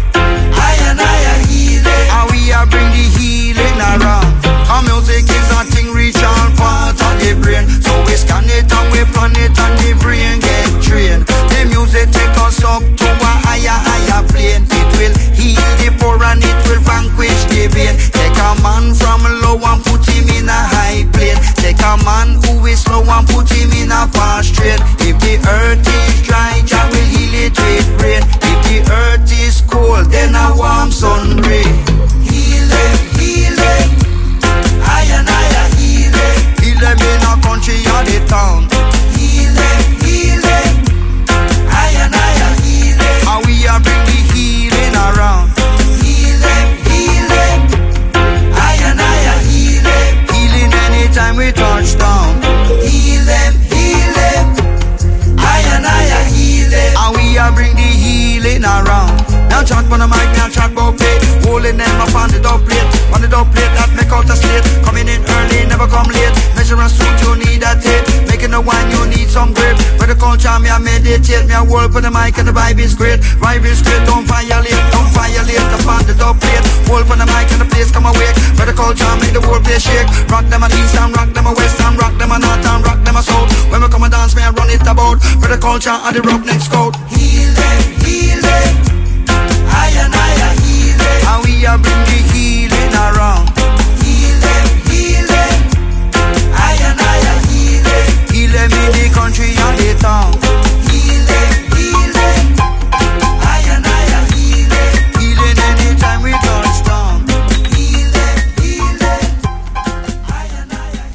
I and I are healing. And we are bring the healing around. Our music is a thing reach all part of the brain. So we scan it and we plan it and the brain get trained. The music take us up to a higher, higher plane. It will heal the poor and it will vanquish the pain. Take a man from low and put him in a high plane. Take a man who is slow and put him in a fast train. If the earth is dry, Jah will heal it with rain. If the earth is cold, then a warm sun ray. Heal them, heal them, I and I are healing. Heal them in our country or the town. Heal them, heal them, I and I are healing. And we are bring the healing around. Heal them, heal them, I and I are healing. Healing anytime we touch down. Heal them, heal them, I and I are healing. And we are bring the healing around. Now chat on the mic, now chat about plate. Holding them up on the dub plate. On the dub plate that make out a slate. Coming in early, never come late. Measure and suit, you need a tape. Making the wine, you need some grape. For the culture, me I meditate. Me I work on the mic and the vibe is great. Vibe is great, don't violate, don't violate. Upon the dub plate. Hold on the mic and the place come awake. For the culture, make the whole place shake. Rock them a east and rock them a west and rock them a north and rock them a south. When we come and dance, me I run it about. For the culture and the rock next coat. Heal them, heal them, I and I are healing. And we are bring the healing around. Heal them, heal them, I and I are healing. Heal them in the country and the town. Heal them, heal them, I and I are healing. Healing anytime we touch down. Heal them, heal them, I and I are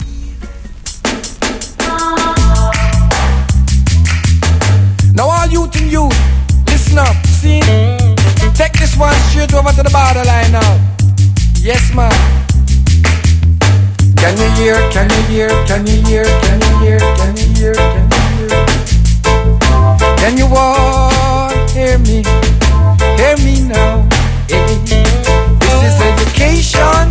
healing. Now all youth and youth, listen up, see? Take this one straight over to the borderline now. Yes, man. Can you hear, can you hear, can you hear, can you hear, can you hear, can you hear? Can you all hear me? Hear me now. Hey. This is education.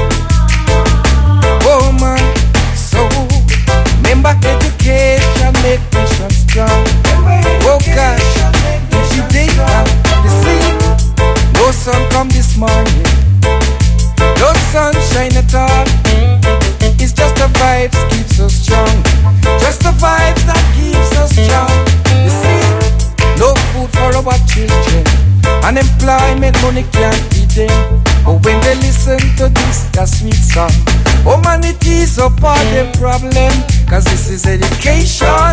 Oh man, so remember education make nation strong. Oh gosh, if you dig out, you see. No sun come this morning, no sunshine at all. It's just the vibes keeps us strong. Just the vibes that keeps us strong. You see, no food for our children. Unemployment money can't feed them. But when they listen to this, that sweet song, oh man, it is up all the problem. Cause this is education.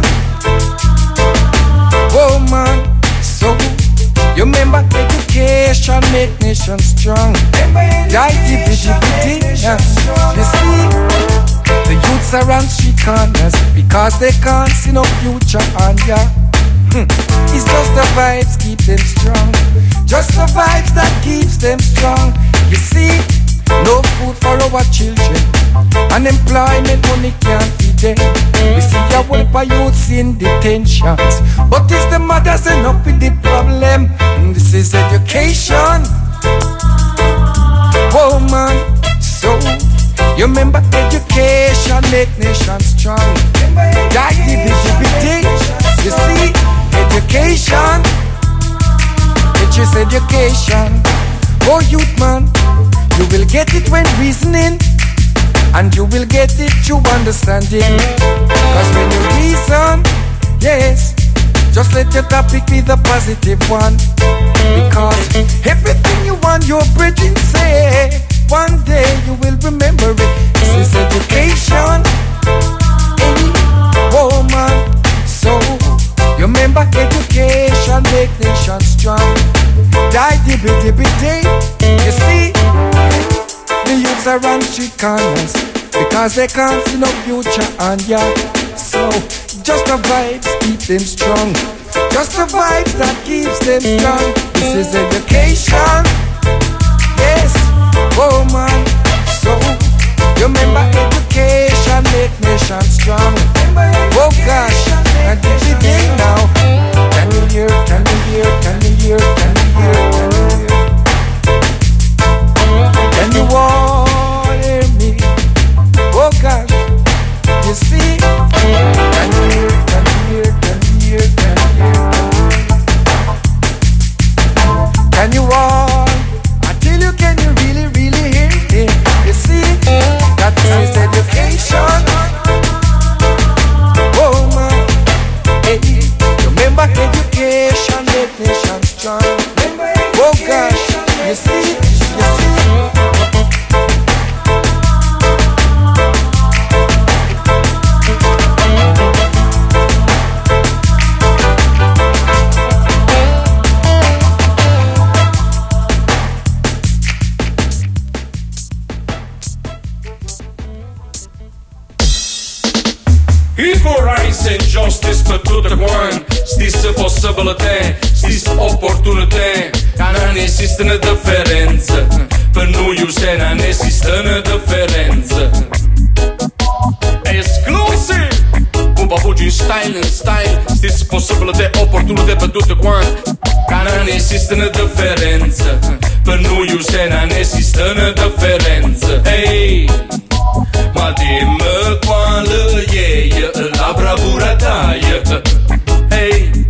Oh man, so you remember education make nation strong. Righty bitty bitty, yeah. You see, the youths are on street corners because they can't see no future on ya. Hmm. It's just the vibes keep them strong. Just the vibes that keeps them strong. You see, no food for our children. Unemployment money can't feed them. We see a whole of youths in detentions, but it's the mothers end up with the problem. This is education. woman. So you remember education make nation strong. That division, you see, education, it is education. Oh youth man, you will get it when reasoning, and you will get it through understanding. Cause when you reason, yes, just let your topic be the positive one. Because everything you want your brethren say, one day you will remember it. This is education, any woman. So you remember education make nation strong. Die dibby dibby day. You see, the youths are on street corners because they can't see no future on ya. So just the vibes keep them strong. Just the vibes that keeps them strong. This is education. Yes, woman. So you remember education make nation strong. Oh gosh, and this is it now. Can you hear? Can you hear? Can you hear? Can you hear? Can you hear? Can you all hear me? Oh gosh, you see? Can you hear? Can you hear? Can you hear? Can you hear? Can you all? I tell you, can you really, really hear me? You see? That this is education. Oh man, hey, remember education make nation strong. Oh gosh, you see, you see. Equal rights and justice per tutte quante, stesse possibilità, stesse opportunità, che non esiste una differenza, per noi se non esiste una differenza. Exclusive! Un po' in style, in style, stesse possibilità, opportunità per tutte quante, che non esiste una differenza, per noi se non esiste una differenza. Ehi! Ma dimmi quale è la bravura taia. Ehi,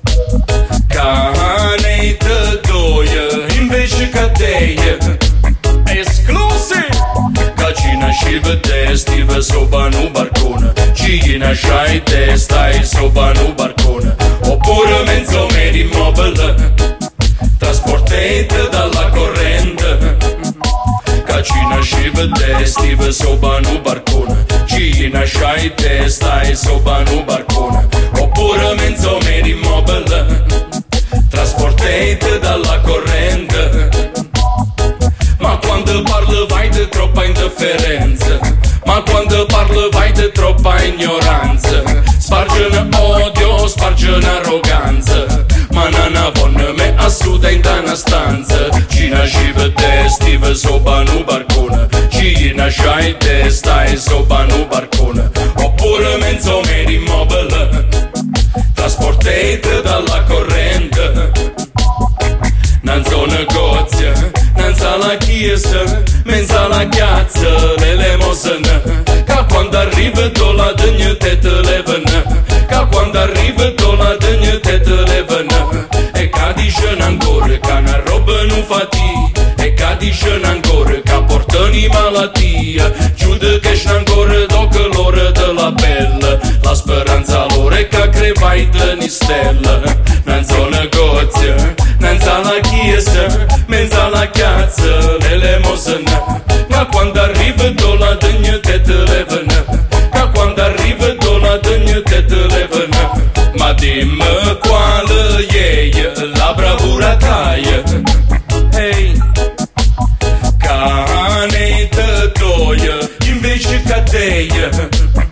cane te doia invece che te. Exclusive. Ca ci nasciva te stiva sopra un barcone, ci nasciai te stai sopra un barcone, oppure mezzo meri immobile trasportate dalla corrente. Ci nasciva te, stiva sopra un barcone, ci nasciai te, stai sopra un barcone, oppure mezzo meri immobile trasportate dalla corrente. Ma quando parlo vai di troppa indifferenza, ma quando parlo vai di troppa ignoranza, sparge un odio, sparge un'arroganza, ma non vonno me assuda in una stanza. Ci nasciva te, stiva sopra un barcone, ci nasciai te, stai sopra un barcone, oppure mezzo meri immobile trasportate dalla corrente. Non so negozio, non sa la chiesa, mensa la piazza, l'elemosina, che quando arriva tu la dignità te levano, che quando arriva tu la dignità te levano, e che dice ancora che una roba non fa ti, e che dice ancora che portano malattia, giudica ancora dopo l'ora della bella, la speranza loro è che crevai di stella. Non so negozio, non sa la chiesa, mensa la piazza, l'elemosina, ma quando arriva tu la dignità te levano, che quando arriva tu la dignità te levano. Ma dimmi quale è la bravura taia. Ehi, cane te doia invece che te.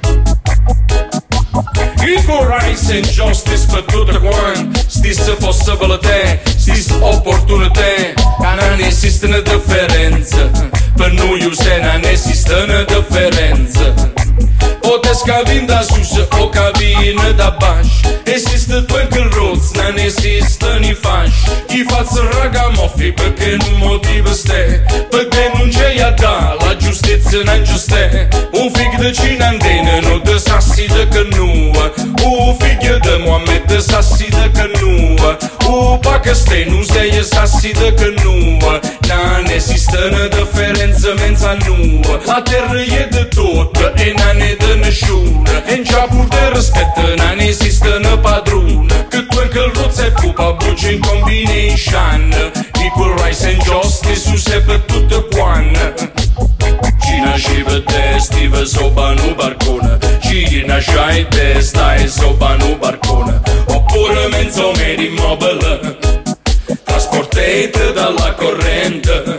Equal rights and justice per tutte quante, stesse possibilità, stesse opportunità, che non esiste una differenza, per noi se non esiste una differenza. Potessi che vin da sus o che vin da basso, esiste twinkle roads, non esistono i fasci, i fazzi ragamuffin perché non motivo ste, perché non c'è a da, la giustizia non giuste, un figlio di cinantene non de sassi de canoa, un figlio di Mohammed sassi de canoa, un pakistano non sei sassi de canoa, non esiste una differenza menza nua, la terra è di tutto e non è di nessuno, e in già pur di rispetto non esiste una padrona, che tu anche il rozzo e pupa buccia in combination, equal rights and justice su se per tutte quante. Ci nasceva testa, iva sopra un barcone, ci nasceva testa e sopra un barcone, oppure mezzo made immobile, trasportate dalla corrente.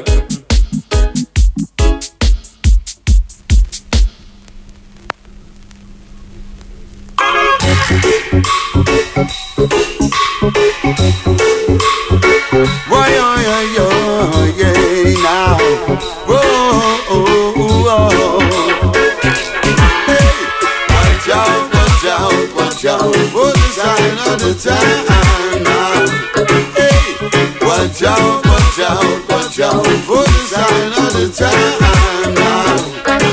Why, oh, yeah, oh, yeah, now. Whoa, oh, oh, oh. Hey, watch out, watch out, watch out for the sign of the time now. Hey, watch out, watch out, watch out for the sign of the time now.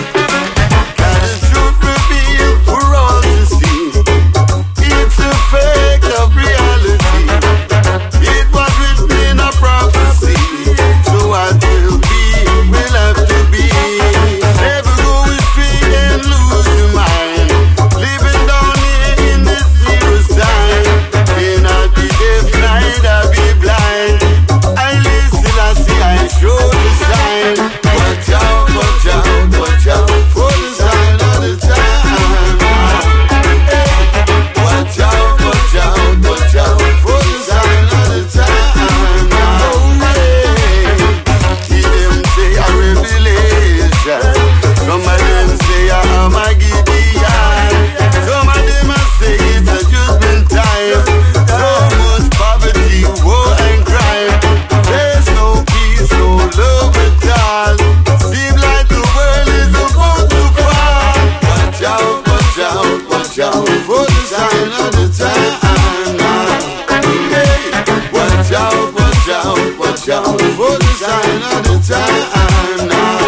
Got the truth revealed for all to see. It's a fact of reality. It was written in a prophecy. So what will be, will have to be. Never go astray and lose your mind. Living down here in this zero sign. Cannot be deaf, neither be blind. I listen, I see, I show the sign. Watch out, watch out, watch out for the sign of the time. Hey, watch out, watch out, watch out for the sign of the time. Oh yeah, he them say a revelation. Some of them say a Armageddon. Some of them a say it's a judgment time. So much poverty, war and crime. There's no peace, no love at all. Seems like the world is about to fall. Watch out, watch out, watch out for the sign of the time now. Hey, watch out, watch out, watch out for the sign of the time now.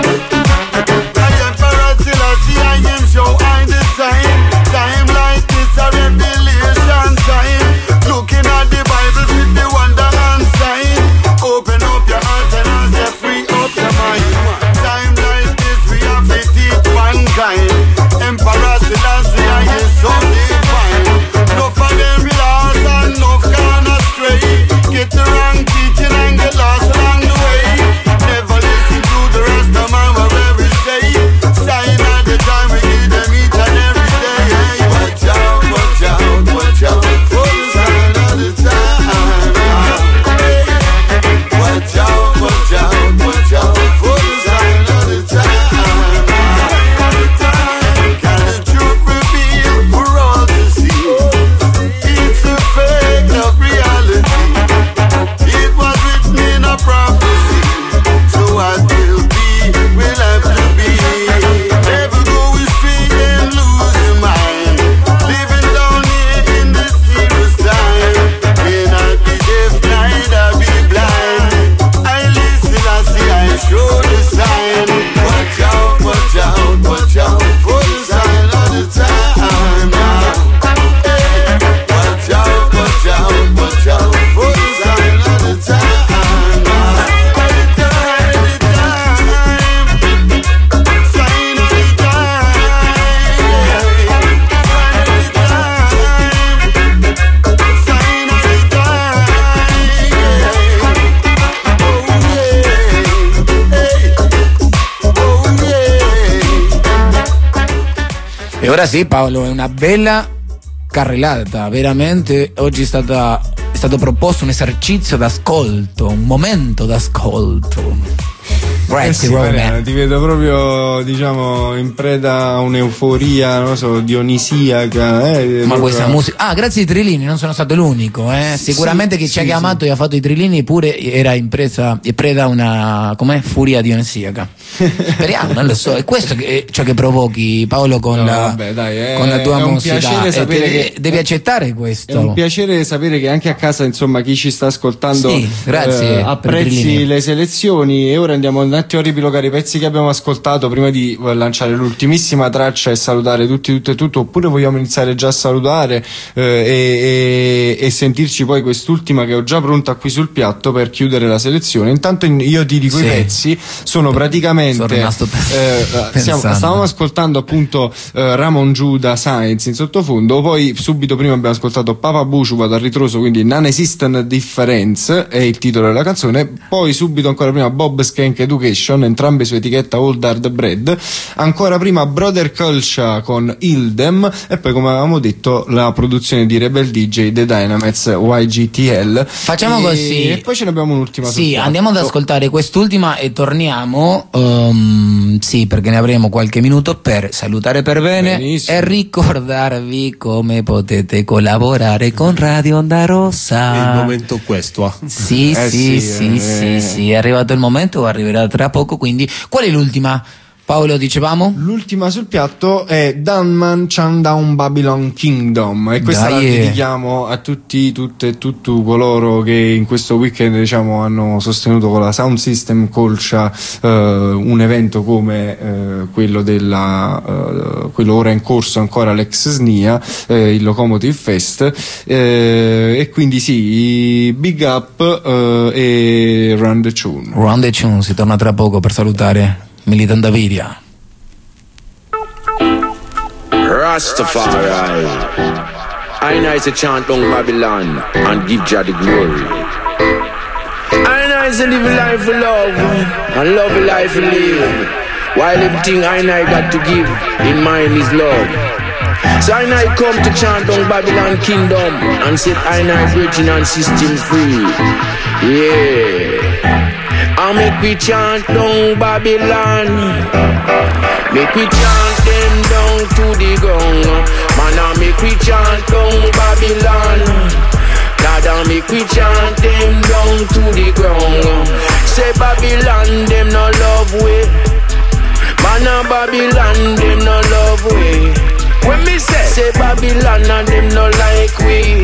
I am Parasilasi, I am show I the sign. Time like this a revelation time. Looking at the Bible with the wonder and sign. Open up your heart and as you free up your mind. Time like this we have to teach mankind. Emperor Selassie I is so divine. Enough of them lost and enough gone astray. Get the wrong teaching and get lost along the way. Never listen to the rest of man whatever we say. Sign at the time we give them each and every day. Hey, watch out, watch out, watch out for the sign of the time. Hey, watch out, watch out, watch out for the sign of the time. Got the truth revealed for all to see. It's a fact of reality. It was written in a prophecy. So what will be, will have to be. Never go astray and lose your mind. Living down here in this serious time. Cannot be deaf, neither be blind. I listen, I see, I show the sign. Watch out, watch out, watch out for the sign of the time now. Hey, watch out, watch out, watch out for the sign of the time now. The time, the time, sign of the time. Sign of the time, E ora sì, Paolo, è una bella carrellata, veramente. Oggi è, stata, è stato proposto un esercizio d'ascolto, un momento d'ascolto. Eh sì, Mariano, ti vedo proprio, diciamo, in preda a un'euforia, non so, dionisiaca. Eh, Ma proprio... questa musica. Ah, grazie ai Trillini, non sono stato l'unico. Eh. Sicuramente sì, chi ci ha sì, chiamato sì. e ha fatto i Trillini pure era in presa, in preda a una com'è? Furia dionisiaca. Speriamo, non lo so. È questo che, ciò che provochi, Paolo, con, no, la, vabbè, dai, è, con la tua è musica. Un piacere sapere devi, che, devi accettare questo. È un piacere sapere che anche a casa, insomma, chi ci sta ascoltando sì, grazie, eh, apprezzi le selezioni. E ora andiamo un attimo a ripilogare i pezzi che abbiamo ascoltato prima di lanciare l'ultimissima traccia e salutare tutti, tutto e tutto. Oppure vogliamo iniziare già a salutare eh, e, e, e sentirci poi quest'ultima che ho già pronta qui sul piatto per chiudere la selezione. Intanto io ti dico, sì, i pezzi sono praticamente sono rimasto eh, stiamo, stavamo ascoltando appunto eh, Ramon Giuda Science in sottofondo, poi subito prima abbiamo ascoltato Papa Buciu Vado a ritroso, quindi Non Existen Difference è il titolo della canzone, poi subito ancora prima Bob Skank Education, entrambe su etichetta Old Hard Bread, ancora prima Brother Culture con Ildem e poi, come avevamo detto, la produzione di Rebel D J The Dynamits Y G T L. Facciamo e, così, e poi ce ne abbiamo un'ultima. Sì, andiamo ad ascoltare quest'ultima e torniamo. Um, sì, perché ne avremo qualche minuto per salutare per bene. Benissimo. E ricordarvi come potete collaborare con Radio Onda Rossa. È il momento questo. Ah. Sì, eh, sì, sì, sì, eh. sì, sì, è arrivato il momento, arriverà tra poco, quindi qual è l'ultima? Paolo, dicevamo? L'ultima sul piatto è Dunman Chandown Babylon Kingdom e questa Dai, la dedichiamo a tutti, tutte e tutti coloro che in questo weekend, diciamo, hanno sostenuto con la Sound System Colcia eh, un evento come eh, quello della eh, quello ora in corso ancora l'ex S N I A, eh, il Locomotive Fest, eh, e quindi sì, big up eh, e Run the Tune. Run the Tune, si torna tra poco per salutare Militant Davidia. Rastafari, I nice to chant on Babylon and give Jah the glory. I nice to live a life of love and love a life of live. While everything I know got to give in mind is love. So I now come to chant on Babylon kingdom and set I now virgin and system free. Yeah. I make we chant down Babylon, make we chant them down to the ground. Man, I make we chant down Babylon, God, I make we chant them down to the ground. Say Babylon, them no love way. Man, a Babylon, them no love way. When me say, say Babylon and them no like we.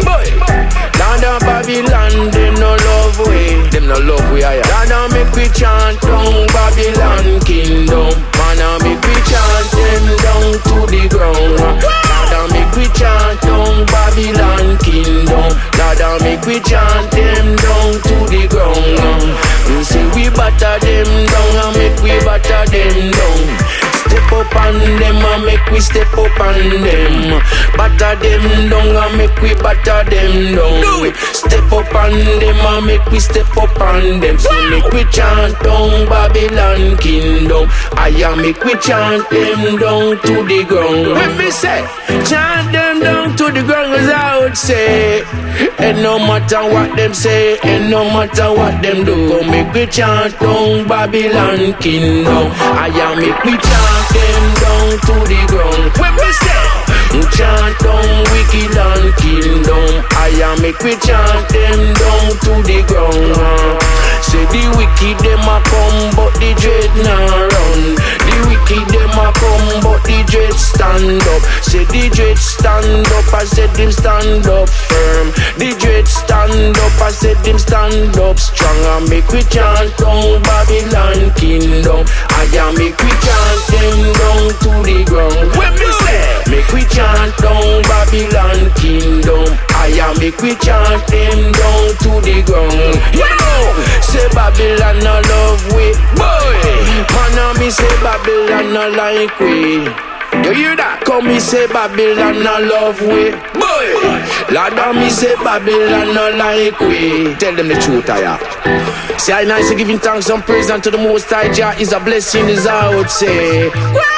Lord of Babylon, them no love we. Them no love we, aye. Lord of make we chant down Babylon kingdom. Man a make we chant them down to the ground. Lord of make we chant down Babylon kingdom. Lord of make we chant them down to the ground. You say we batter them down and make we batter them down. Step up on them and make we step up on them. Batter them down and make we batter them down. Do it. Step up on them and make we step up on them. So make we chant down Babylon kingdom. I am make we chant them down to the ground. When me say chant them down to the ground, as I would say, and no matter what them say, and no matter what them do, go make we chant down Babylon kingdom. I am make we chant them down to the ground. When we say chant down wicked and kingdom, I am make we chant them down to the ground. Say the wicked them a come but the dread nah run. The wicked them a come but the dread stand up. Say the dread stand up, I said them stand up firm. The dread stand up, I said them stand up strong. I make we chant down Babylon kingdom. I am make we chant them down to the ground. When me say make we chant down Babylon kingdom, I am make we chant them down to the ground. You know, say Babylon no love we, boy. Man a me say Babylon no like we. You hear that? Come me say Babylon no love we, boy. Lord of me say Babylon no like we. Tell them the truth, I am. See I nice giving thanks and praise unto the Most High Jah is a blessing, is I would say.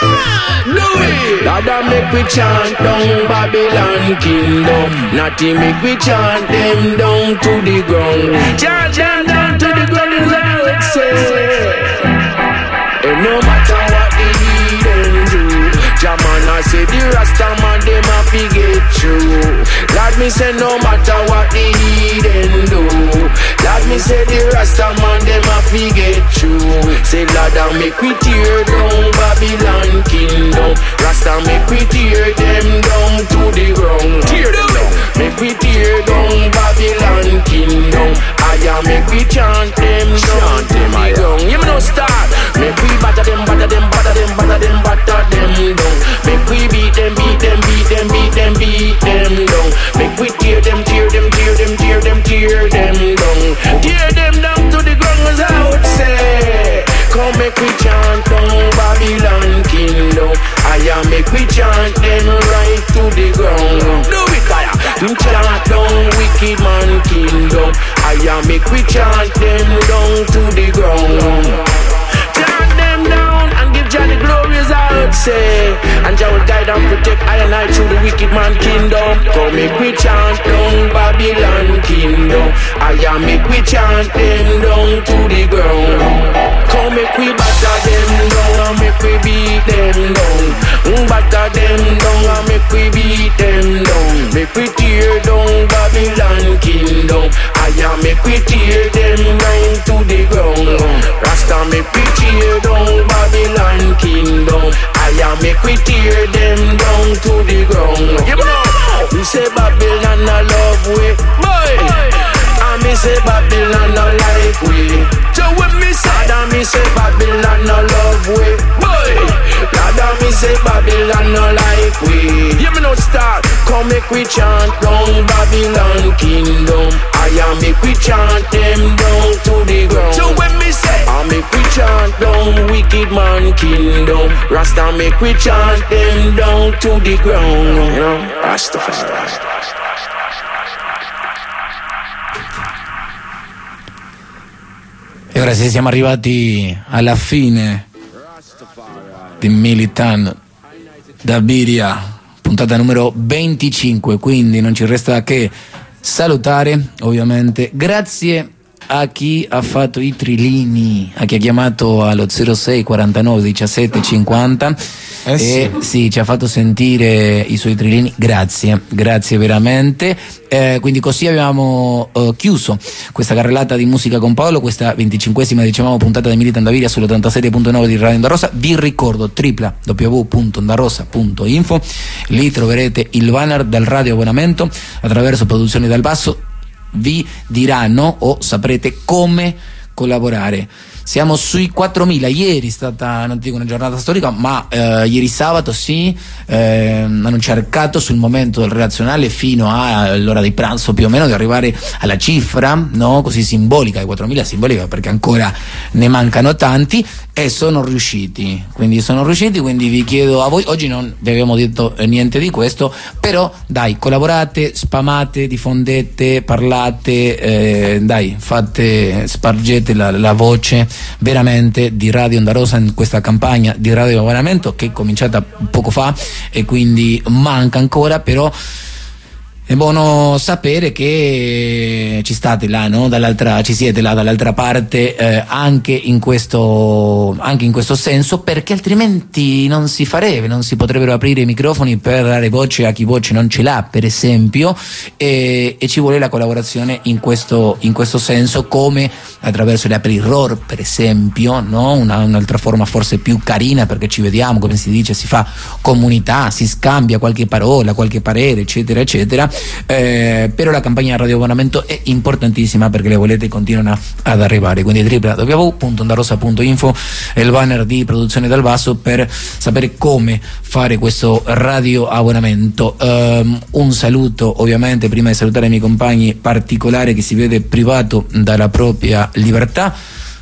Do it. Lord of make we chant down Babylon kingdom. Not to make we chant them down to the ground. Chant them down to the ground, is I would say. no matter what the heathen do. Jaman I say the Rasta man them a fi get through. Lord me say no matter what the heathen do. Lord me say the Rasta man them a fi get through. Say Lord I make we tear down Babylon kingdom. Rasta make we tear them down to the ground. Tear them down. Make we tear down Babylon kingdom. I am make we chant them down to the ground. You know start. Make we batter them, batter them, batter them, batter them, batter them down. Make we beat them, beat them, beat them, beat them, beat them down. Make we tear them, tear them, tear them, tear them, tear them down. Tear them down to the ground as I would say. Come make we chant down Babylon kingdom. I am make we chant them right to the ground. Do it fire. Chant down wicked man kingdom. I am make we chant them down to the ground. Chant them down and give Jah the glory as I would say. And Jah will guide and protect I and I through the wicked man kingdom. Come make we chant down Babylon kingdom. I am make we chant them down to the ground. Come make we batter them down and make we beat them down. Batter them down and make we beat them down. Make we tear down Babylon kingdom. I am make we tear them down to the ground. Rasta make we tear down Babylon kingdom. I am make we tear them down to the ground. You know, we say Babylon a love way, boy. And me say Babylon a like way. So when me say that, me say Babylon a love way, boy. Rather me say Babylon a like way. You me not start. Come make we chant down Babylon kingdom. I am make we chant them down to the ground. So when me say I make we chant down wicked man kingdom. Rasta make we chant them down to the ground. You know, Rastafari. E ora sì, siamo arrivati alla fine di Militan Dabiria, puntata numero venticinque, quindi non ci resta che salutare ovviamente. Grazie a chi ha fatto i trilini, a chi ha chiamato allo zero sei quarantanove diciassette cinquanta eh sì. e sì, ci ha fatto sentire i suoi trilini. Grazie, grazie veramente. Eh, quindi così abbiamo eh, chiuso questa carrellata di musica con Paolo, questa venticinquesima dicevamo puntata di Militan Dabiria sull'ottantasette punto nove di Radio Onda Rossa. Vi ricordo w w w punto ondarossa punto info, lì troverete il banner del radio abbonamento. Attraverso Produzioni dal Basso vi diranno o saprete come collaborare. Siamo sui quattromila. Ieri è stata, non dico una giornata storica, ma eh, ieri sabato sì, eh, hanno cercato sul momento del relazionale fino all'ora di pranzo più o meno di arrivare alla cifra, no? Così simbolica, i quattromila simbolica perché ancora ne mancano tanti, e sono riusciti, quindi sono riusciti, quindi vi chiedo a voi, oggi non vi abbiamo detto niente di questo, però dai, collaborate, spamate, diffondete, parlate, eh, dai, fate, spargete la, la voce veramente di Radio Onda Rossa in questa campagna di radio abbonamento che è cominciata poco fa e quindi manca ancora, però è buono sapere che ci state là, no? Dall'altra, ci siete là dall'altra parte, eh, anche in questo, anche in questo senso, perché altrimenti non si farebbe, non si potrebbero aprire i microfoni per dare voce a chi voce non ce l'ha, per esempio, e, e ci vuole la collaborazione in questo, in questo senso, come attraverso le April Roar, per esempio, no? Una, un'altra forma forse più carina, perché ci vediamo, come si dice, si fa comunità, si scambia qualche parola, qualche parere, eccetera, eccetera. Eh, però la campagna di radio abbonamento è importantissima perché le volete continuano ad arrivare, quindi w w w punto ondarossa punto info è il banner di Produzione dal Basso per sapere come fare questo radio abbonamento. Um, un saluto ovviamente, prima di salutare i miei compagni, particolare, che si vede privato dalla propria libertà,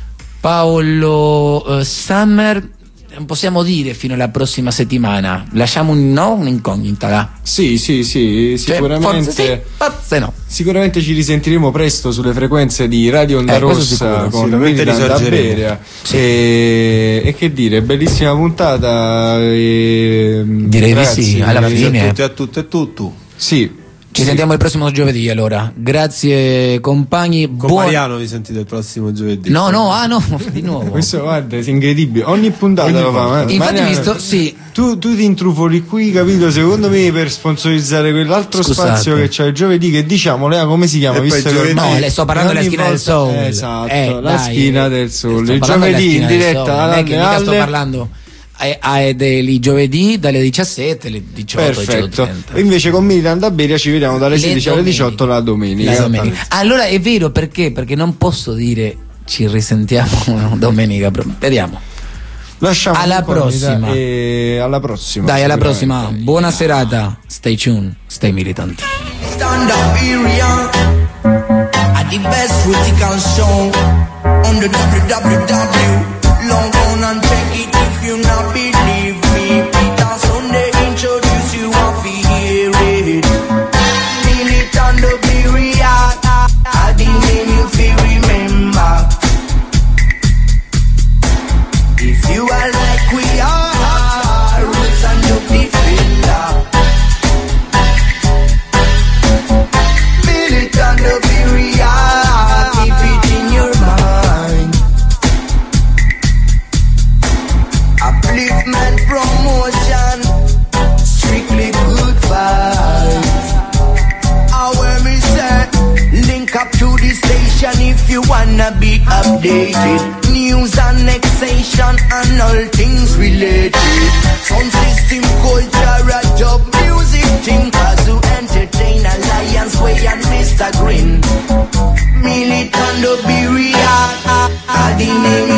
Paolo uh, Summer. Possiamo dire fino alla prossima settimana, lasciamo un, no? un'incognita là. Sì, sì, sì, sicuramente. Cioè, forse sì, no. Sicuramente ci risentiremo presto sulle frequenze di Radio Onda eh, Rossa con Militan Dabiria. Sì. E, e che dire, bellissima puntata. E, direi di sì, alla grazie fine. A tutti, a tutte e tutto. Sì. Ci sentiamo il prossimo giovedì allora. Grazie compagni. Con Buon... Mariano vi sentite il prossimo giovedì. No, no, ah no, di nuovo. Questo guarda, è incredibile. Ogni puntata Ogni lo fa. Eh. Infatti Mariano, visto, sì. Tu, tu ti intrufoli qui, capito? Secondo me per sponsorizzare quell'altro Scusate. spazio che c'è il giovedì, che diciamo, Lea, come si chiama? Visto che ormai... No, le sto parlando della schina volta... del Soul. Esatto, eh, la dai, schina del Soul. Il giovedì in diretta. Non è che mica sto parlando. È dei giovedì dalle diciassette alle diciotto. Perfetto. Invece con Militant da Beria ci vediamo dalle sedici alle diciotto la domenica. La domenica. Allora è vero, perché? Perché non posso dire ci risentiamo domenica, vediamo. Lasciamo alla prossima. E alla prossima. Dai, alla prossima. Buona serata. Stay tuned, stay militant. Stand up area at the best critical show on the w w w. Long on and check it if you not believe me. Peter Sunday introduce you off hear it. Militant the period, I the name you feel remember. If you are like we are, roots and the defender. Militant the period, keep it in your mind. Upliftment promotion, strictly good vibes. How me say, link up to the station if you wanna be updated. News, annexation and all things related. Sound system, culture, a job, music, thing, cause to entertain Alliance Way and Mister Green. Militant the period, I the name